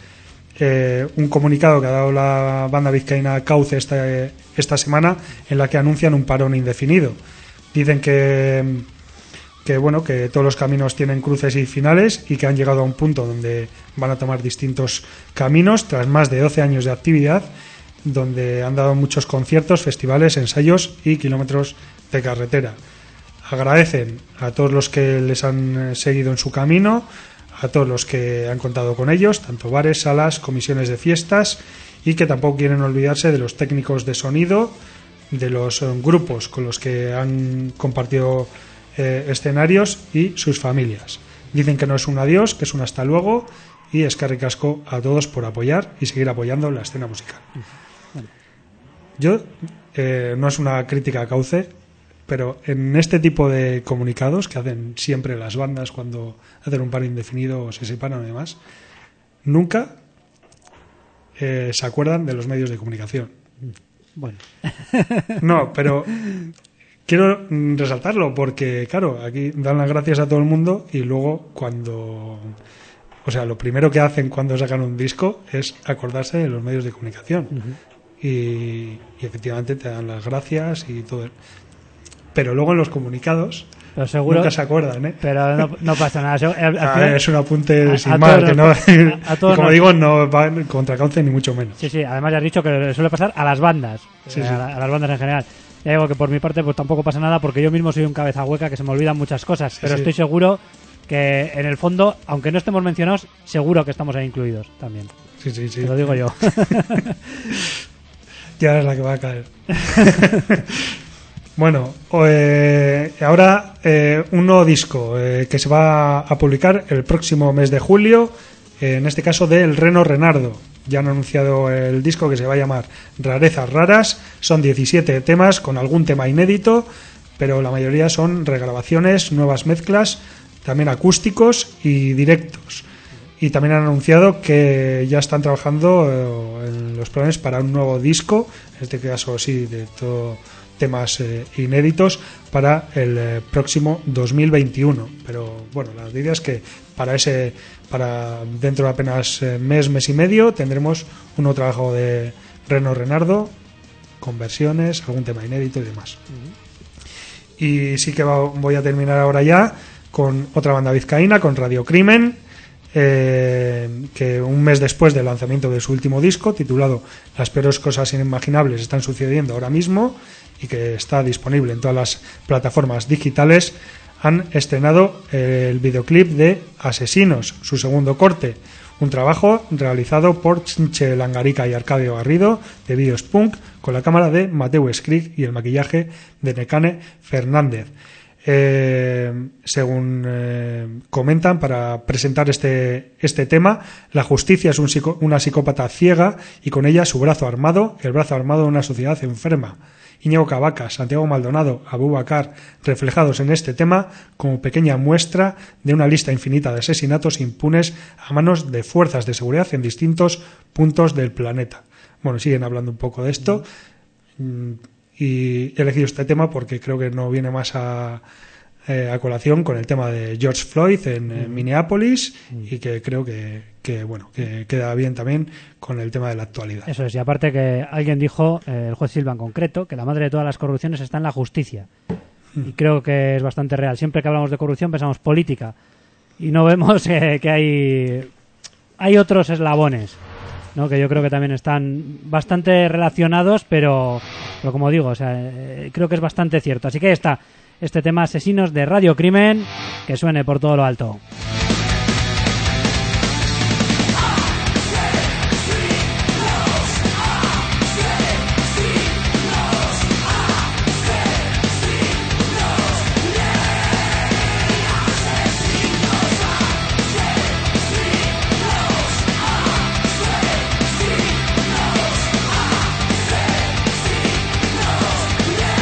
un comunicado que ha dado la banda vizcaína Cauce esta semana, en la que anuncian un parón indefinido. Dicen que bueno, que todos los caminos tienen cruces y finales y que han llegado a un punto donde van a tomar distintos caminos tras más de 12 años de actividad, donde han dado muchos conciertos, festivales, ensayos y kilómetros de carretera. Agradecen a todos los que les han seguido en su camino, a todos los que han contado con ellos, tanto bares, salas, comisiones de fiestas, y que tampoco quieren olvidarse de los técnicos de sonido, de los grupos con los que han compartido escenarios y sus familias. Dicen que no es un adiós, que es un hasta luego, y eskerrik asko a todos por apoyar y seguir apoyando la escena musical. Yo, no es una crítica a Cauce, pero en este tipo de comunicados que hacen siempre las bandas cuando hacen un paro indefinido o se separan y demás, nunca se acuerdan de los medios de comunicación. Bueno. No, pero quiero resaltarlo porque, claro, aquí dan las gracias a todo el mundo y luego o sea, lo primero que hacen cuando sacan un disco es acordarse de los medios de comunicación. Y efectivamente te dan las gracias y todo. Pero luego en los comunicados pero seguro, nunca se acuerdan, ¿eh? Pero no pasa nada. Es un apunte sin más, que no, como digo, no va contra Cauce ni mucho menos. Sí, además ya has dicho que le suele pasar a las bandas, sí. A las bandas en general. Ya digo que por mi parte pues tampoco pasa nada, porque yo mismo soy un cabeza hueca que se me olvidan muchas cosas, pero estoy seguro que en el fondo, aunque no estemos mencionados, seguro que estamos ahí incluidos también. Sí. Te lo digo yo. Ya es la que va a caer. Bueno, ahora un nuevo disco que se va a publicar el próximo mes de julio, en este caso de El Reno Renardo. Ya han anunciado el disco que se va a llamar Rarezas Raras. Son 17 temas con algún tema inédito, pero la mayoría son regrabaciones, nuevas mezclas, también acústicos y directos. Y también han anunciado que ya están trabajando en los planes para un nuevo disco, en este caso sí, de todo temas inéditos para el próximo 2021. Pero bueno, la idea es que para dentro de apenas mes y medio tendremos un nuevo trabajo de Reno Renardo con versiones, algún tema inédito y demás. Y sí que voy a terminar ahora ya con otra banda vizcaína, con Radio Crimen, que un mes después del lanzamiento de su último disco, titulado Las peores cosas inimaginables están sucediendo ahora mismo, y que está disponible en todas las plataformas digitales, han estrenado el videoclip de Asesinos, su segundo corte, un trabajo realizado por Chinche Langarica y Arcadio Garrido de Vídeos Punk, con la cámara de Mateu Escric y el maquillaje de Nekane Fernández. Según comentan, para presentar este tema, la justicia es una psicópata ciega y con ella su brazo armado, el brazo armado de una sociedad enferma. Íñigo Cavacas, Santiago Maldonado, Abubakar, reflejados en este tema como pequeña muestra de una lista infinita de asesinatos impunes a manos de fuerzas de seguridad en distintos puntos del planeta. Bueno, siguen hablando un poco de esto, y he elegido este tema porque creo que no viene más a colación con el tema de George Floyd en Minneapolis, y que creo que queda bien también con el tema de la actualidad. Eso es, y aparte que alguien dijo, el juez Silva en concreto, que la madre de todas las corrupciones está en la justicia. Y creo que es bastante real. Siempre que hablamos de corrupción pensamos política y no vemos que hay otros eslabones, ¿no? Que yo creo que también están bastante relacionados, pero como digo, o sea, creo que es bastante cierto. Así que ahí está este tema Asesinos de Radio Crimen, que suene por todo lo alto.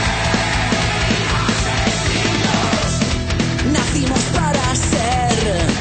Nacimos para ser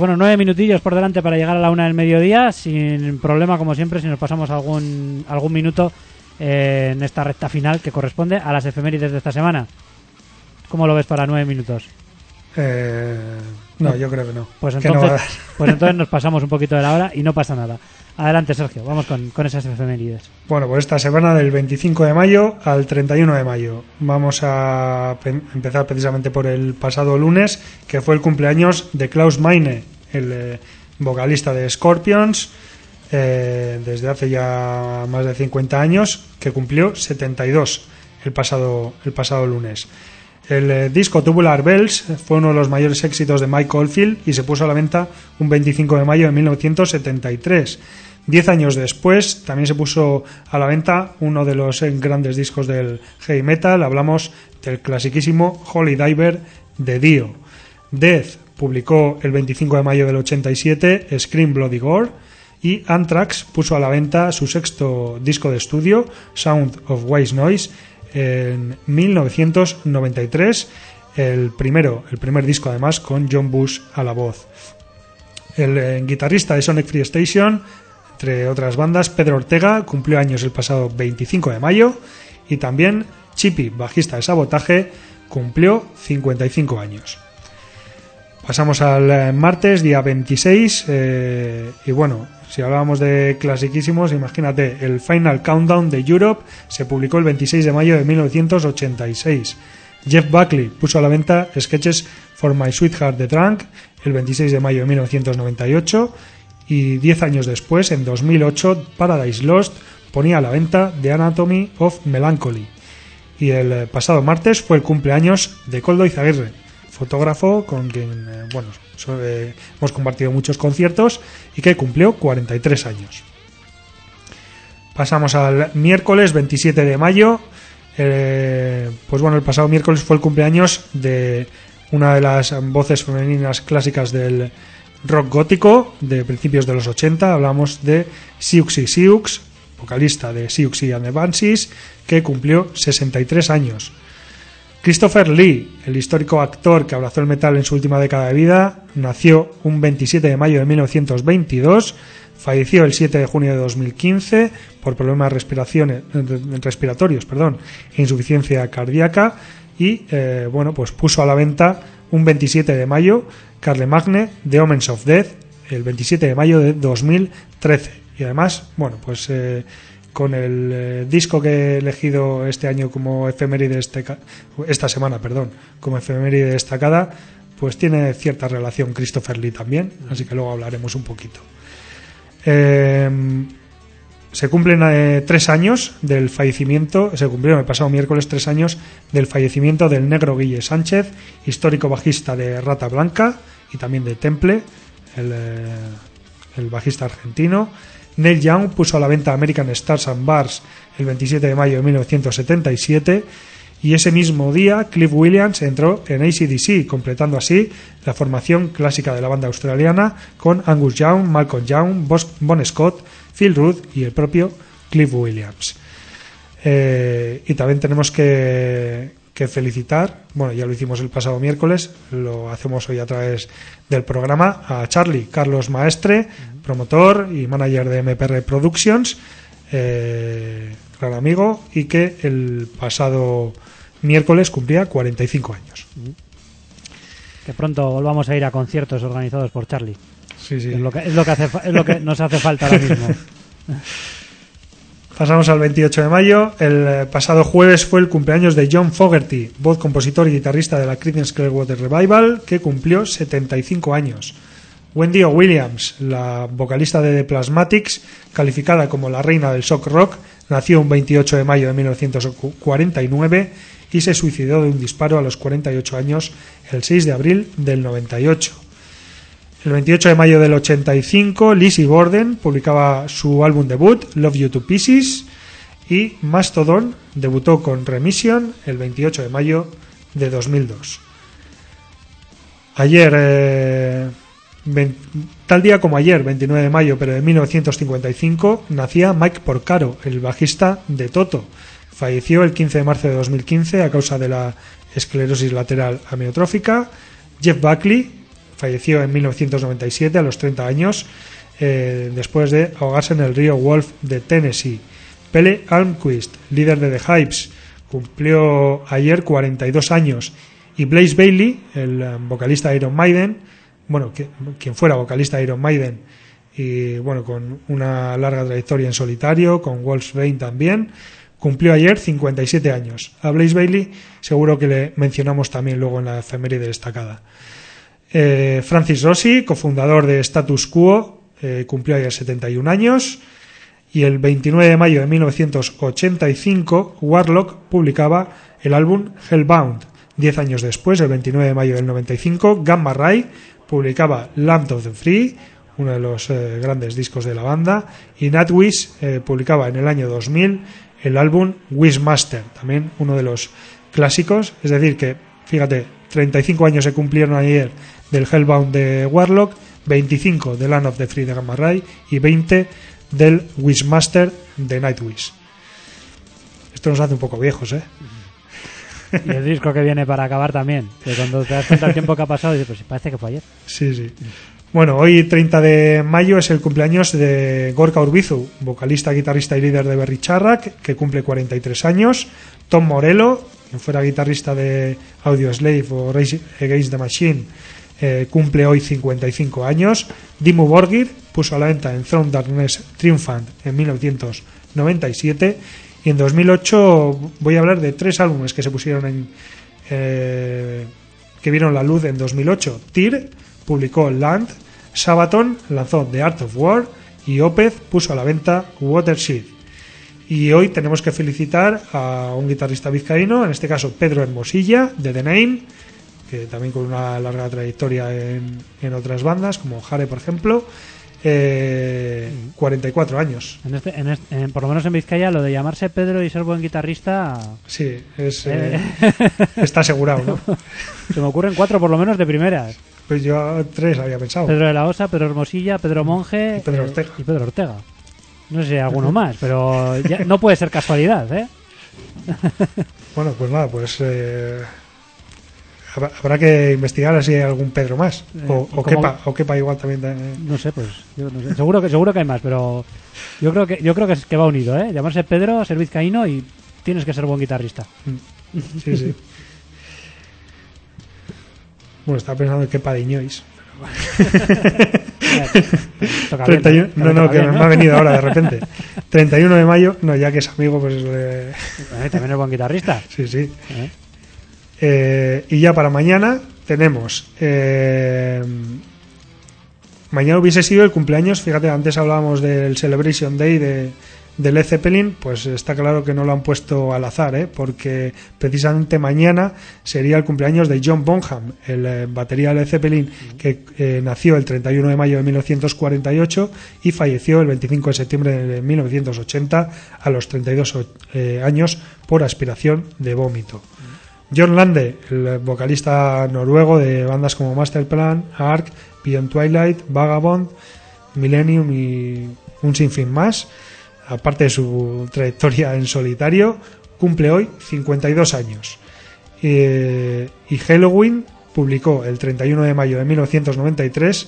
bueno, 9 minutillos por delante para llegar a la 1 del mediodía, sin problema como siempre si nos pasamos algún minuto en esta recta final que corresponde a las efemérides de esta semana. ¿Cómo lo ves para 9 minutos? No, yo creo que no. Pues Que no va a dar. entonces nos pasamos un poquito de la hora y no pasa nada. Adelante, Sergio, vamos con esas efemérides. Bueno, pues esta semana del 25 de mayo al 31 de mayo. Vamos a empezar precisamente por el pasado lunes, que fue el cumpleaños de Klaus Meine, el vocalista de Scorpions, desde hace ya más de 50 años, que cumplió 72 el pasado lunes. El disco Tubular Bells fue uno de los mayores éxitos de Mike Oldfield y se puso a la venta un 25 de mayo de 1973. 10 años después también se puso a la venta uno de los grandes discos del heavy metal. Hablamos del clasiquísimo Holy Diver de Dio. Death publicó el 25 de mayo del 87 Scream Bloody Gore, y Anthrax puso a la venta su sexto disco de estudio, Sound of White Noise, en 1993, el primer disco además con John Bush a la voz. El guitarrista de Sonic Free Station, entre otras bandas, Pedro Ortega, cumplió años el pasado 25 de mayo, y también Chippy, bajista de Sabotaje, cumplió 55 años. Pasamos al martes, día 26, y bueno, si hablábamos de clasiquísimos, imagínate, el Final Countdown de Europe se publicó el 26 de mayo de 1986. Jeff Buckley puso a la venta Sketches for My Sweetheart the Drunk el 26 de mayo de 1998, y 10 años después, en 2008, Paradise Lost ponía a la venta The Anatomy of Melancholy. Y el pasado martes fue el cumpleaños de Koldo Izaguirre, fotógrafo con quien hemos compartido muchos conciertos y que cumplió 43 años. Pasamos al miércoles 27 de mayo. Pues bueno, el pasado miércoles fue el cumpleaños de una de las voces femeninas clásicas del rock gótico de principios de los 80. Hablamos de Siouxsie Sioux, vocalista de Siouxsie and the Banshees, que cumplió 63 años. Christopher Lee, el histórico actor que abrazó el metal en su última década de vida, nació un 27 de mayo de 1922, falleció el 7 de junio de 2015 por problemas respiratorios, e insuficiencia cardíaca, y pues puso a la venta un 27 de mayo Carlemagne The Omens of Death el 27 de mayo de 2013. Y además, con el disco que he elegido este año como efeméride esta semana, como efeméride destacada, pues tiene cierta relación Christopher Lee también, así que luego hablaremos un poquito. Se cumplen 3 años del fallecimiento, se cumplieron el pasado miércoles 3 años del fallecimiento del negro Guille Sánchez, histórico bajista de Rata Blanca y también de Temple, el bajista argentino. Neil Young puso a la venta American Stars and Bars el 27 de mayo de 1977, y ese mismo día Cliff Williams entró en AC/DC, completando así la formación clásica de la banda australiana con Angus Young, Malcolm Young, Bon Scott, Phil Rudd y el propio Cliff Williams. Y también tenemos que felicitar, ya lo hicimos el pasado miércoles, lo hacemos hoy a través del programa, a Charlie Carlos Maestre, promotor y manager de MPR Productions, gran amigo, y que el pasado miércoles cumplía 45 años. Que pronto volvamos a ir a conciertos organizados por Charlie. Sí. Es lo que nos hace falta ahora mismo. Pasamos al 28 de mayo. El pasado jueves fue el cumpleaños de John Fogerty, voz, compositor y guitarrista de la Creedence Clearwater Revival, que cumplió 75 años. Wendy Williams, la vocalista de The Plasmatics, calificada como la reina del shock rock, nació un 28 de mayo de 1949 y se suicidó de un disparo a los 48 años el 6 de abril del 98. El 28 de mayo del 85, Lizzie Borden publicaba su álbum debut, Love You to Pieces, y Mastodon debutó con Remission el 28 de mayo de 2002. Ayer, tal día como ayer, 29 de mayo, pero de 1955, nacía Mike Porcaro, el bajista de Toto. Falleció el 15 de marzo de 2015 a causa de la esclerosis lateral amiotrófica. Jeff Buckley falleció en 1997 a los 30 años, después de ahogarse en el río Wolf de Tennessee. Pelle Almquist, líder de The Hives, cumplió ayer 42 años. Y Blaze Bayley, el vocalista de Iron Maiden, quien fuera vocalista de Iron Maiden, y bueno, con una larga trayectoria en solitario, con Wolfsbane también, cumplió ayer 57 años. A Blaze Bayley seguro que le mencionamos también luego en la efeméride destacada. Francis Rossi, cofundador de Status Quo, cumplió ayer 71 años. Y el 29 de mayo de 1985, Warlock publicaba el álbum Hellbound. 10 años después, el 29 de mayo del 95, Gamma Ray publicaba Land of the Free, uno de los grandes discos de la banda, y Nightwish publicaba en el año 2000 el álbum Wishmaster, también uno de los clásicos. Es decir que, fíjate, 35 años se cumplieron ayer del Hellbound de Warlock, 25 de Land of the Free de Gamma Ray y 20 del Wishmaster de Nightwish. Esto nos hace un poco viejos, ¿eh? Y el disco que viene para acabar también, que cuando te das cuenta del tiempo que ha pasado dices, pues parece que fue ayer. Sí. Bueno, hoy 30 de mayo es el cumpleaños de Gorka Urbizu, vocalista, guitarrista y líder de Berry Charrac, que cumple 43 años. Tom Morello, quien fuera guitarrista de Audioslave o Rage Against the Machine, cumple hoy 55 años. Dimmu Borgir puso a la venta en Throne Darkness Triumphant en 1997. Y en 2008 voy a hablar de 3 álbumes que se pusieron que vieron la luz en 2008. Tyr publicó Land, Sabaton lanzó The Art of War y Opeth puso a la venta Watershed. Y hoy tenemos que felicitar a un guitarrista vizcaíno, en este caso Pedro Hermosilla, de The Name, que también con una larga trayectoria en otras bandas, como Jare, por ejemplo. 44 años. Por lo menos en Vizcaya, lo de llamarse Pedro y ser buen guitarrista. Sí, está asegurado, ¿no? Se me ocurren 4 por lo menos de primeras. Pues yo 3 había pensado. Pedro de la Osa, Pedro Hermosilla, Pedro Monje y Pedro Ortega. Y Pedro Ortega. No sé si hay alguno más, pero ya, no puede ser casualidad, ¿eh? Bueno, pues nada, habrá que investigar si hay algún Pedro más o Kepa igual también. No sé, pues yo no sé. Seguro que hay más, pero yo creo que va unido, ¿eh? Llamarse Pedro, ser vizcaíno y tienes que ser buen guitarrista. Sí. Bueno, estaba pensando en Kepa de Iñois. 31, no, que me ha venido ahora de repente. 31 de mayo, no, ya que es amigo, pues también es buen guitarrista. Sí. Y ya para mañana tenemos mañana hubiese sido el cumpleaños, fíjate, antes hablábamos del Celebration Day de Led Zeppelin, pues está claro que no lo han puesto al azar, porque precisamente mañana sería el cumpleaños de John Bonham, el batería de Led Zeppelin, que nació el 31 de mayo de 1948 y falleció el 25 de septiembre de 1980 a los 32 años por aspiración de vómito. John Lande, el vocalista noruego de bandas como Masterplan, Ark, Beyond Twilight, Vagabond, Millennium y un sinfín más, aparte de su trayectoria en solitario, cumple hoy 52 años. Y Halloween publicó el 31 de mayo de 1993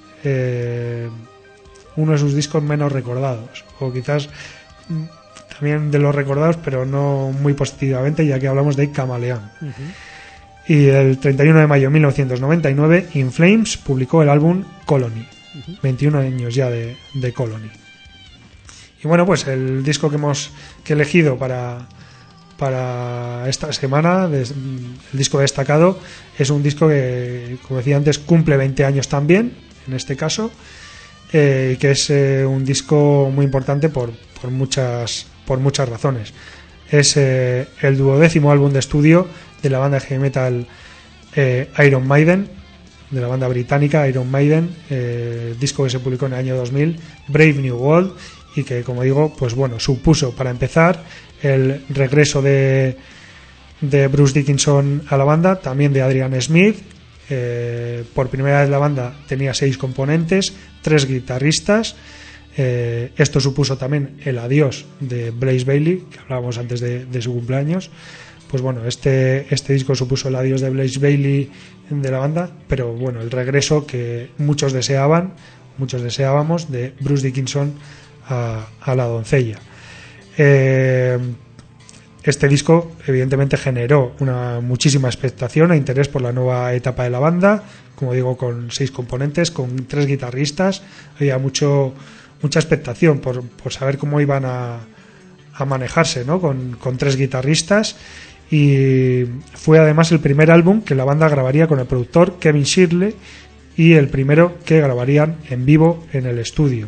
uno de sus discos menos recordados, o quizás también de los recordados, pero no muy positivamente, ya que hablamos de Camaleón. Y el 31 de mayo de 1999, In Flames publicó el álbum Colony. 21 años ya de Colony. Y bueno, pues el disco que he elegido para esta semana, el disco destacado, es un disco que, como decía antes, cumple 20 años también, en este caso, que es un disco muy importante por muchas razones. Es el 12º álbum de estudio de la banda de heavy metal Iron Maiden, de la banda británica Iron Maiden, disco que se publicó en el año 2000, Brave New World, y que, como digo, pues bueno, supuso para empezar el regreso de Bruce Dickinson a la banda, también de Adrian Smith. Por primera vez la banda tenía 6 componentes, 3 guitarristas. Esto supuso también el adiós de Blaze Bayley, que hablábamos antes de su cumpleaños, pues bueno, este disco supuso el adiós de Blaze Bayley de la banda, pero bueno, el regreso que muchos deseábamos de Bruce Dickinson a la doncella. Este disco evidentemente generó muchísima expectación e interés por la nueva etapa de la banda, como digo, con 6 componentes, con 3 guitarristas. Había mucha expectación por saber cómo iban a manejarse, ¿no? con 3 guitarristas, y fue además el primer álbum que la banda grabaría con el productor Kevin Shirley y el primero que grabarían en vivo en el estudio.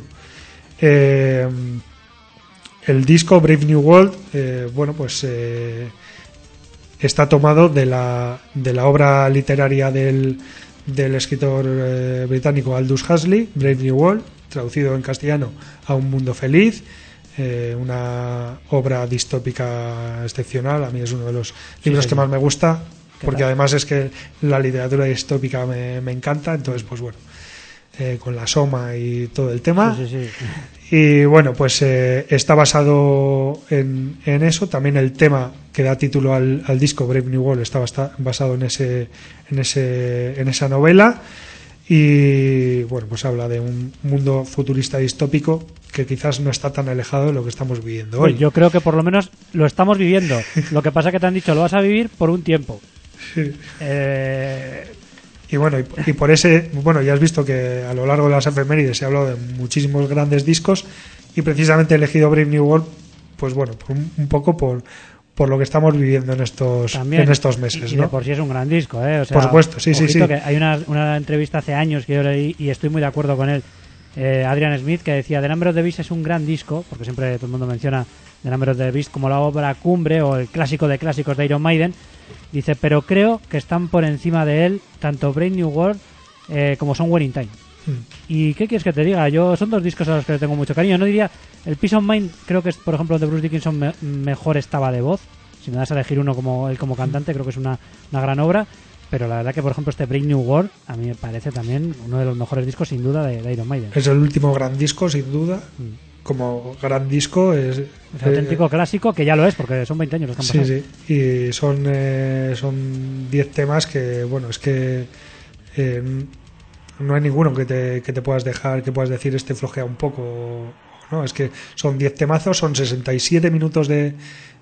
El disco Brave New World, está tomado de la obra literaria del escritor británico Aldous Huxley, Brave New World, traducido en castellano a Un mundo feliz, una obra distópica excepcional. A mí es uno de los libros que más me gusta, porque además es que la literatura distópica me encanta, entonces pues bueno, con la Soma y todo el tema. Sí. Y bueno, pues está basado en eso. También el tema que da título al disco, Brave New World, está basado en esa novela. Y bueno, pues habla de un mundo futurista distópico que quizás no está tan alejado de lo que estamos viviendo hoy. Pues yo creo que por lo menos lo estamos viviendo. Lo que pasa es que te han dicho, lo vas a vivir por un tiempo. Sí. Y bueno, y por ese, bueno, ya has visto que a lo largo de las efemérides se ha hablado de muchísimos grandes discos, y precisamente he elegido Brave New World, pues bueno, un poco por lo que estamos viviendo en estos meses, y ¿no? de por sí es un gran disco, O sea, por supuesto, sí. Que hay una entrevista hace años que yo leí y estoy muy de acuerdo con él, Adrian Smith, que decía The Number of the Beast es un gran disco, porque siempre todo el mundo menciona The Number of the Beast como la obra cumbre o el clásico de clásicos de Iron Maiden. Dice, pero creo que están por encima de él tanto Brave New World como Somewhere in Time. ¿Y qué quieres que te diga? Son 2 discos a los que le tengo mucho cariño. No diría, el Peace of Mind creo que es, por ejemplo, de Bruce Dickinson mejor estaba de voz. Si me das a elegir uno como él como cantante, creo que es una gran obra. Pero la verdad que, por ejemplo, este Brave New World a mí me parece también uno de los mejores discos, sin duda, de Iron Maiden. Es el último gran disco, sin duda. Como gran disco es auténtico clásico, que ya lo es, porque son 20 años los que han pasado. Sí. Y son 10 temas que, bueno, es que no hay ninguno que te puedas dejar, que puedas decir este flojea un poco, ¿no? Es que son 10 temazos, son 67 minutos de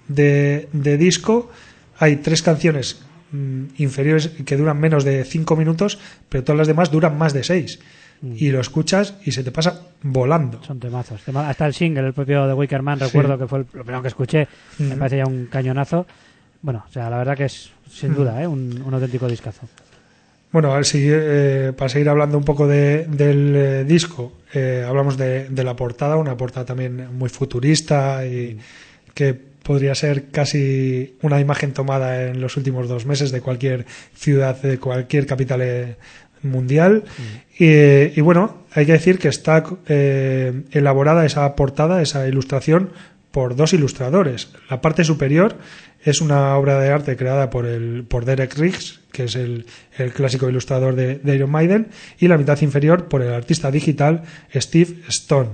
disco. Hay 3 canciones inferiores que duran menos de 5 minutos, pero todas las demás duran más de 6. Y lo escuchas y se te pasa volando. Son temazos. Hasta el single, el propio de Wicker Man, recuerdo que fue lo primero que escuché. Me parece ya un cañonazo. Bueno, o sea, la verdad que es sin duda un auténtico discazo. Bueno, a ver si para seguir hablando un poco del disco, hablamos de la portada, una portada también muy futurista y que podría ser casi una imagen tomada en los últimos 2 meses de cualquier ciudad, de cualquier capital mundial. Y bueno, hay que decir que está elaborada esa portada, esa ilustración, por 2 ilustradores. La parte superior es una obra de arte creada por Derek Riggs, que es el clásico ilustrador de Iron Maiden, y la mitad inferior por el artista digital Steve Stone.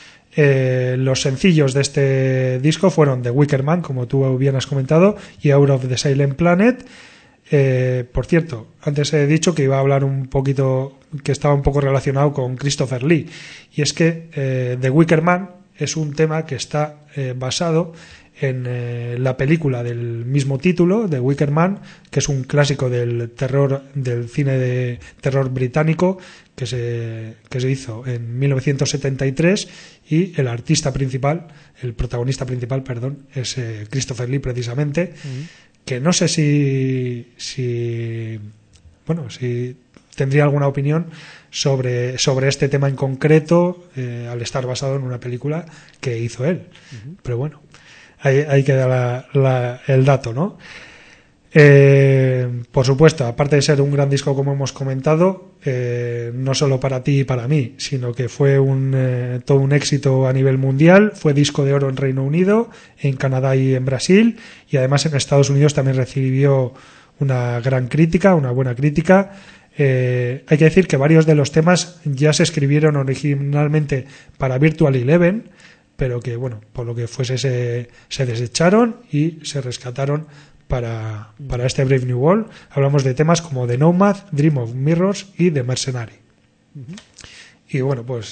Los sencillos de este disco fueron The Wicker Man, como tú bien has comentado, y Out of the Silent Planet. Por cierto, antes he dicho que iba a hablar un poquito, que estaba un poco relacionado con Christopher Lee, y es que The Wicker Man es un tema que está basado en la película del mismo título, The Wicker Man, que es un clásico del cine de terror británico que se hizo en 1973, y el protagonista principal, es Christopher Lee, precisamente. Que no sé si tendría alguna opinión sobre este tema en concreto, al estar basado en una película que hizo él. Pero bueno, ahí queda el dato, ¿no? Por supuesto, aparte de ser un gran disco, como hemos comentado, no solo para ti y para mí, sino que fue todo un éxito a nivel mundial. Fue disco de oro en Reino Unido, en Canadá y en Brasil, y además en Estados Unidos también recibió una buena crítica. Hay que decir que varios de los temas ya se escribieron originalmente para Virtual Eleven, pero que, bueno, por lo que fuese se desecharon y se rescataron para este Brave New World. Hablamos de temas como The Nomad, Dream of Mirrors y The Mercenary. Y bueno, pues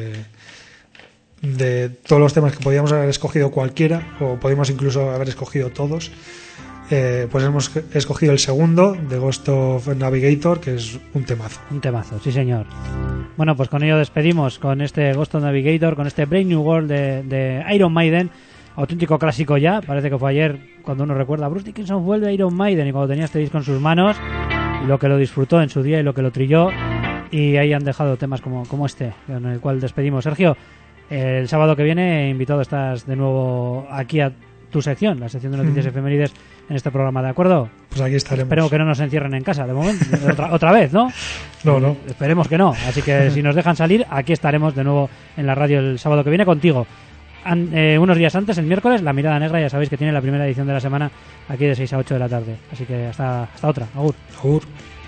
de todos los temas que podíamos haber escogido cualquiera, o podíamos incluso haber escogido todos, pues hemos escogido el segundo, The Ghost of Navigator, que es un temazo. Un temazo, sí señor. Bueno, pues con ello despedimos con este Ghost of Navigator, con este Brave New World de Iron Maiden, auténtico clásico ya. Parece que fue ayer cuando uno recuerda Bruce Dickinson vuelve a Iron Maiden, y cuando tenía este disco en sus manos, y lo que lo disfrutó en su día y lo que lo trilló, y ahí han dejado temas como este, en el cual despedimos. Sergio, el sábado que viene invitado estás de nuevo aquí a tu sección, la sección de noticias efemérides en este programa, ¿de acuerdo? Pues aquí estaremos. Espero que no nos encierren en casa de momento, otra vez, ¿no? No. Esperemos que no, así que si nos dejan salir, aquí estaremos de nuevo en la radio el sábado que viene contigo. Unos días antes, el miércoles, La Mirada Negra, ya sabéis que tiene la primera edición de la semana aquí de 6 a 8 de la tarde, así que hasta otra. Agur.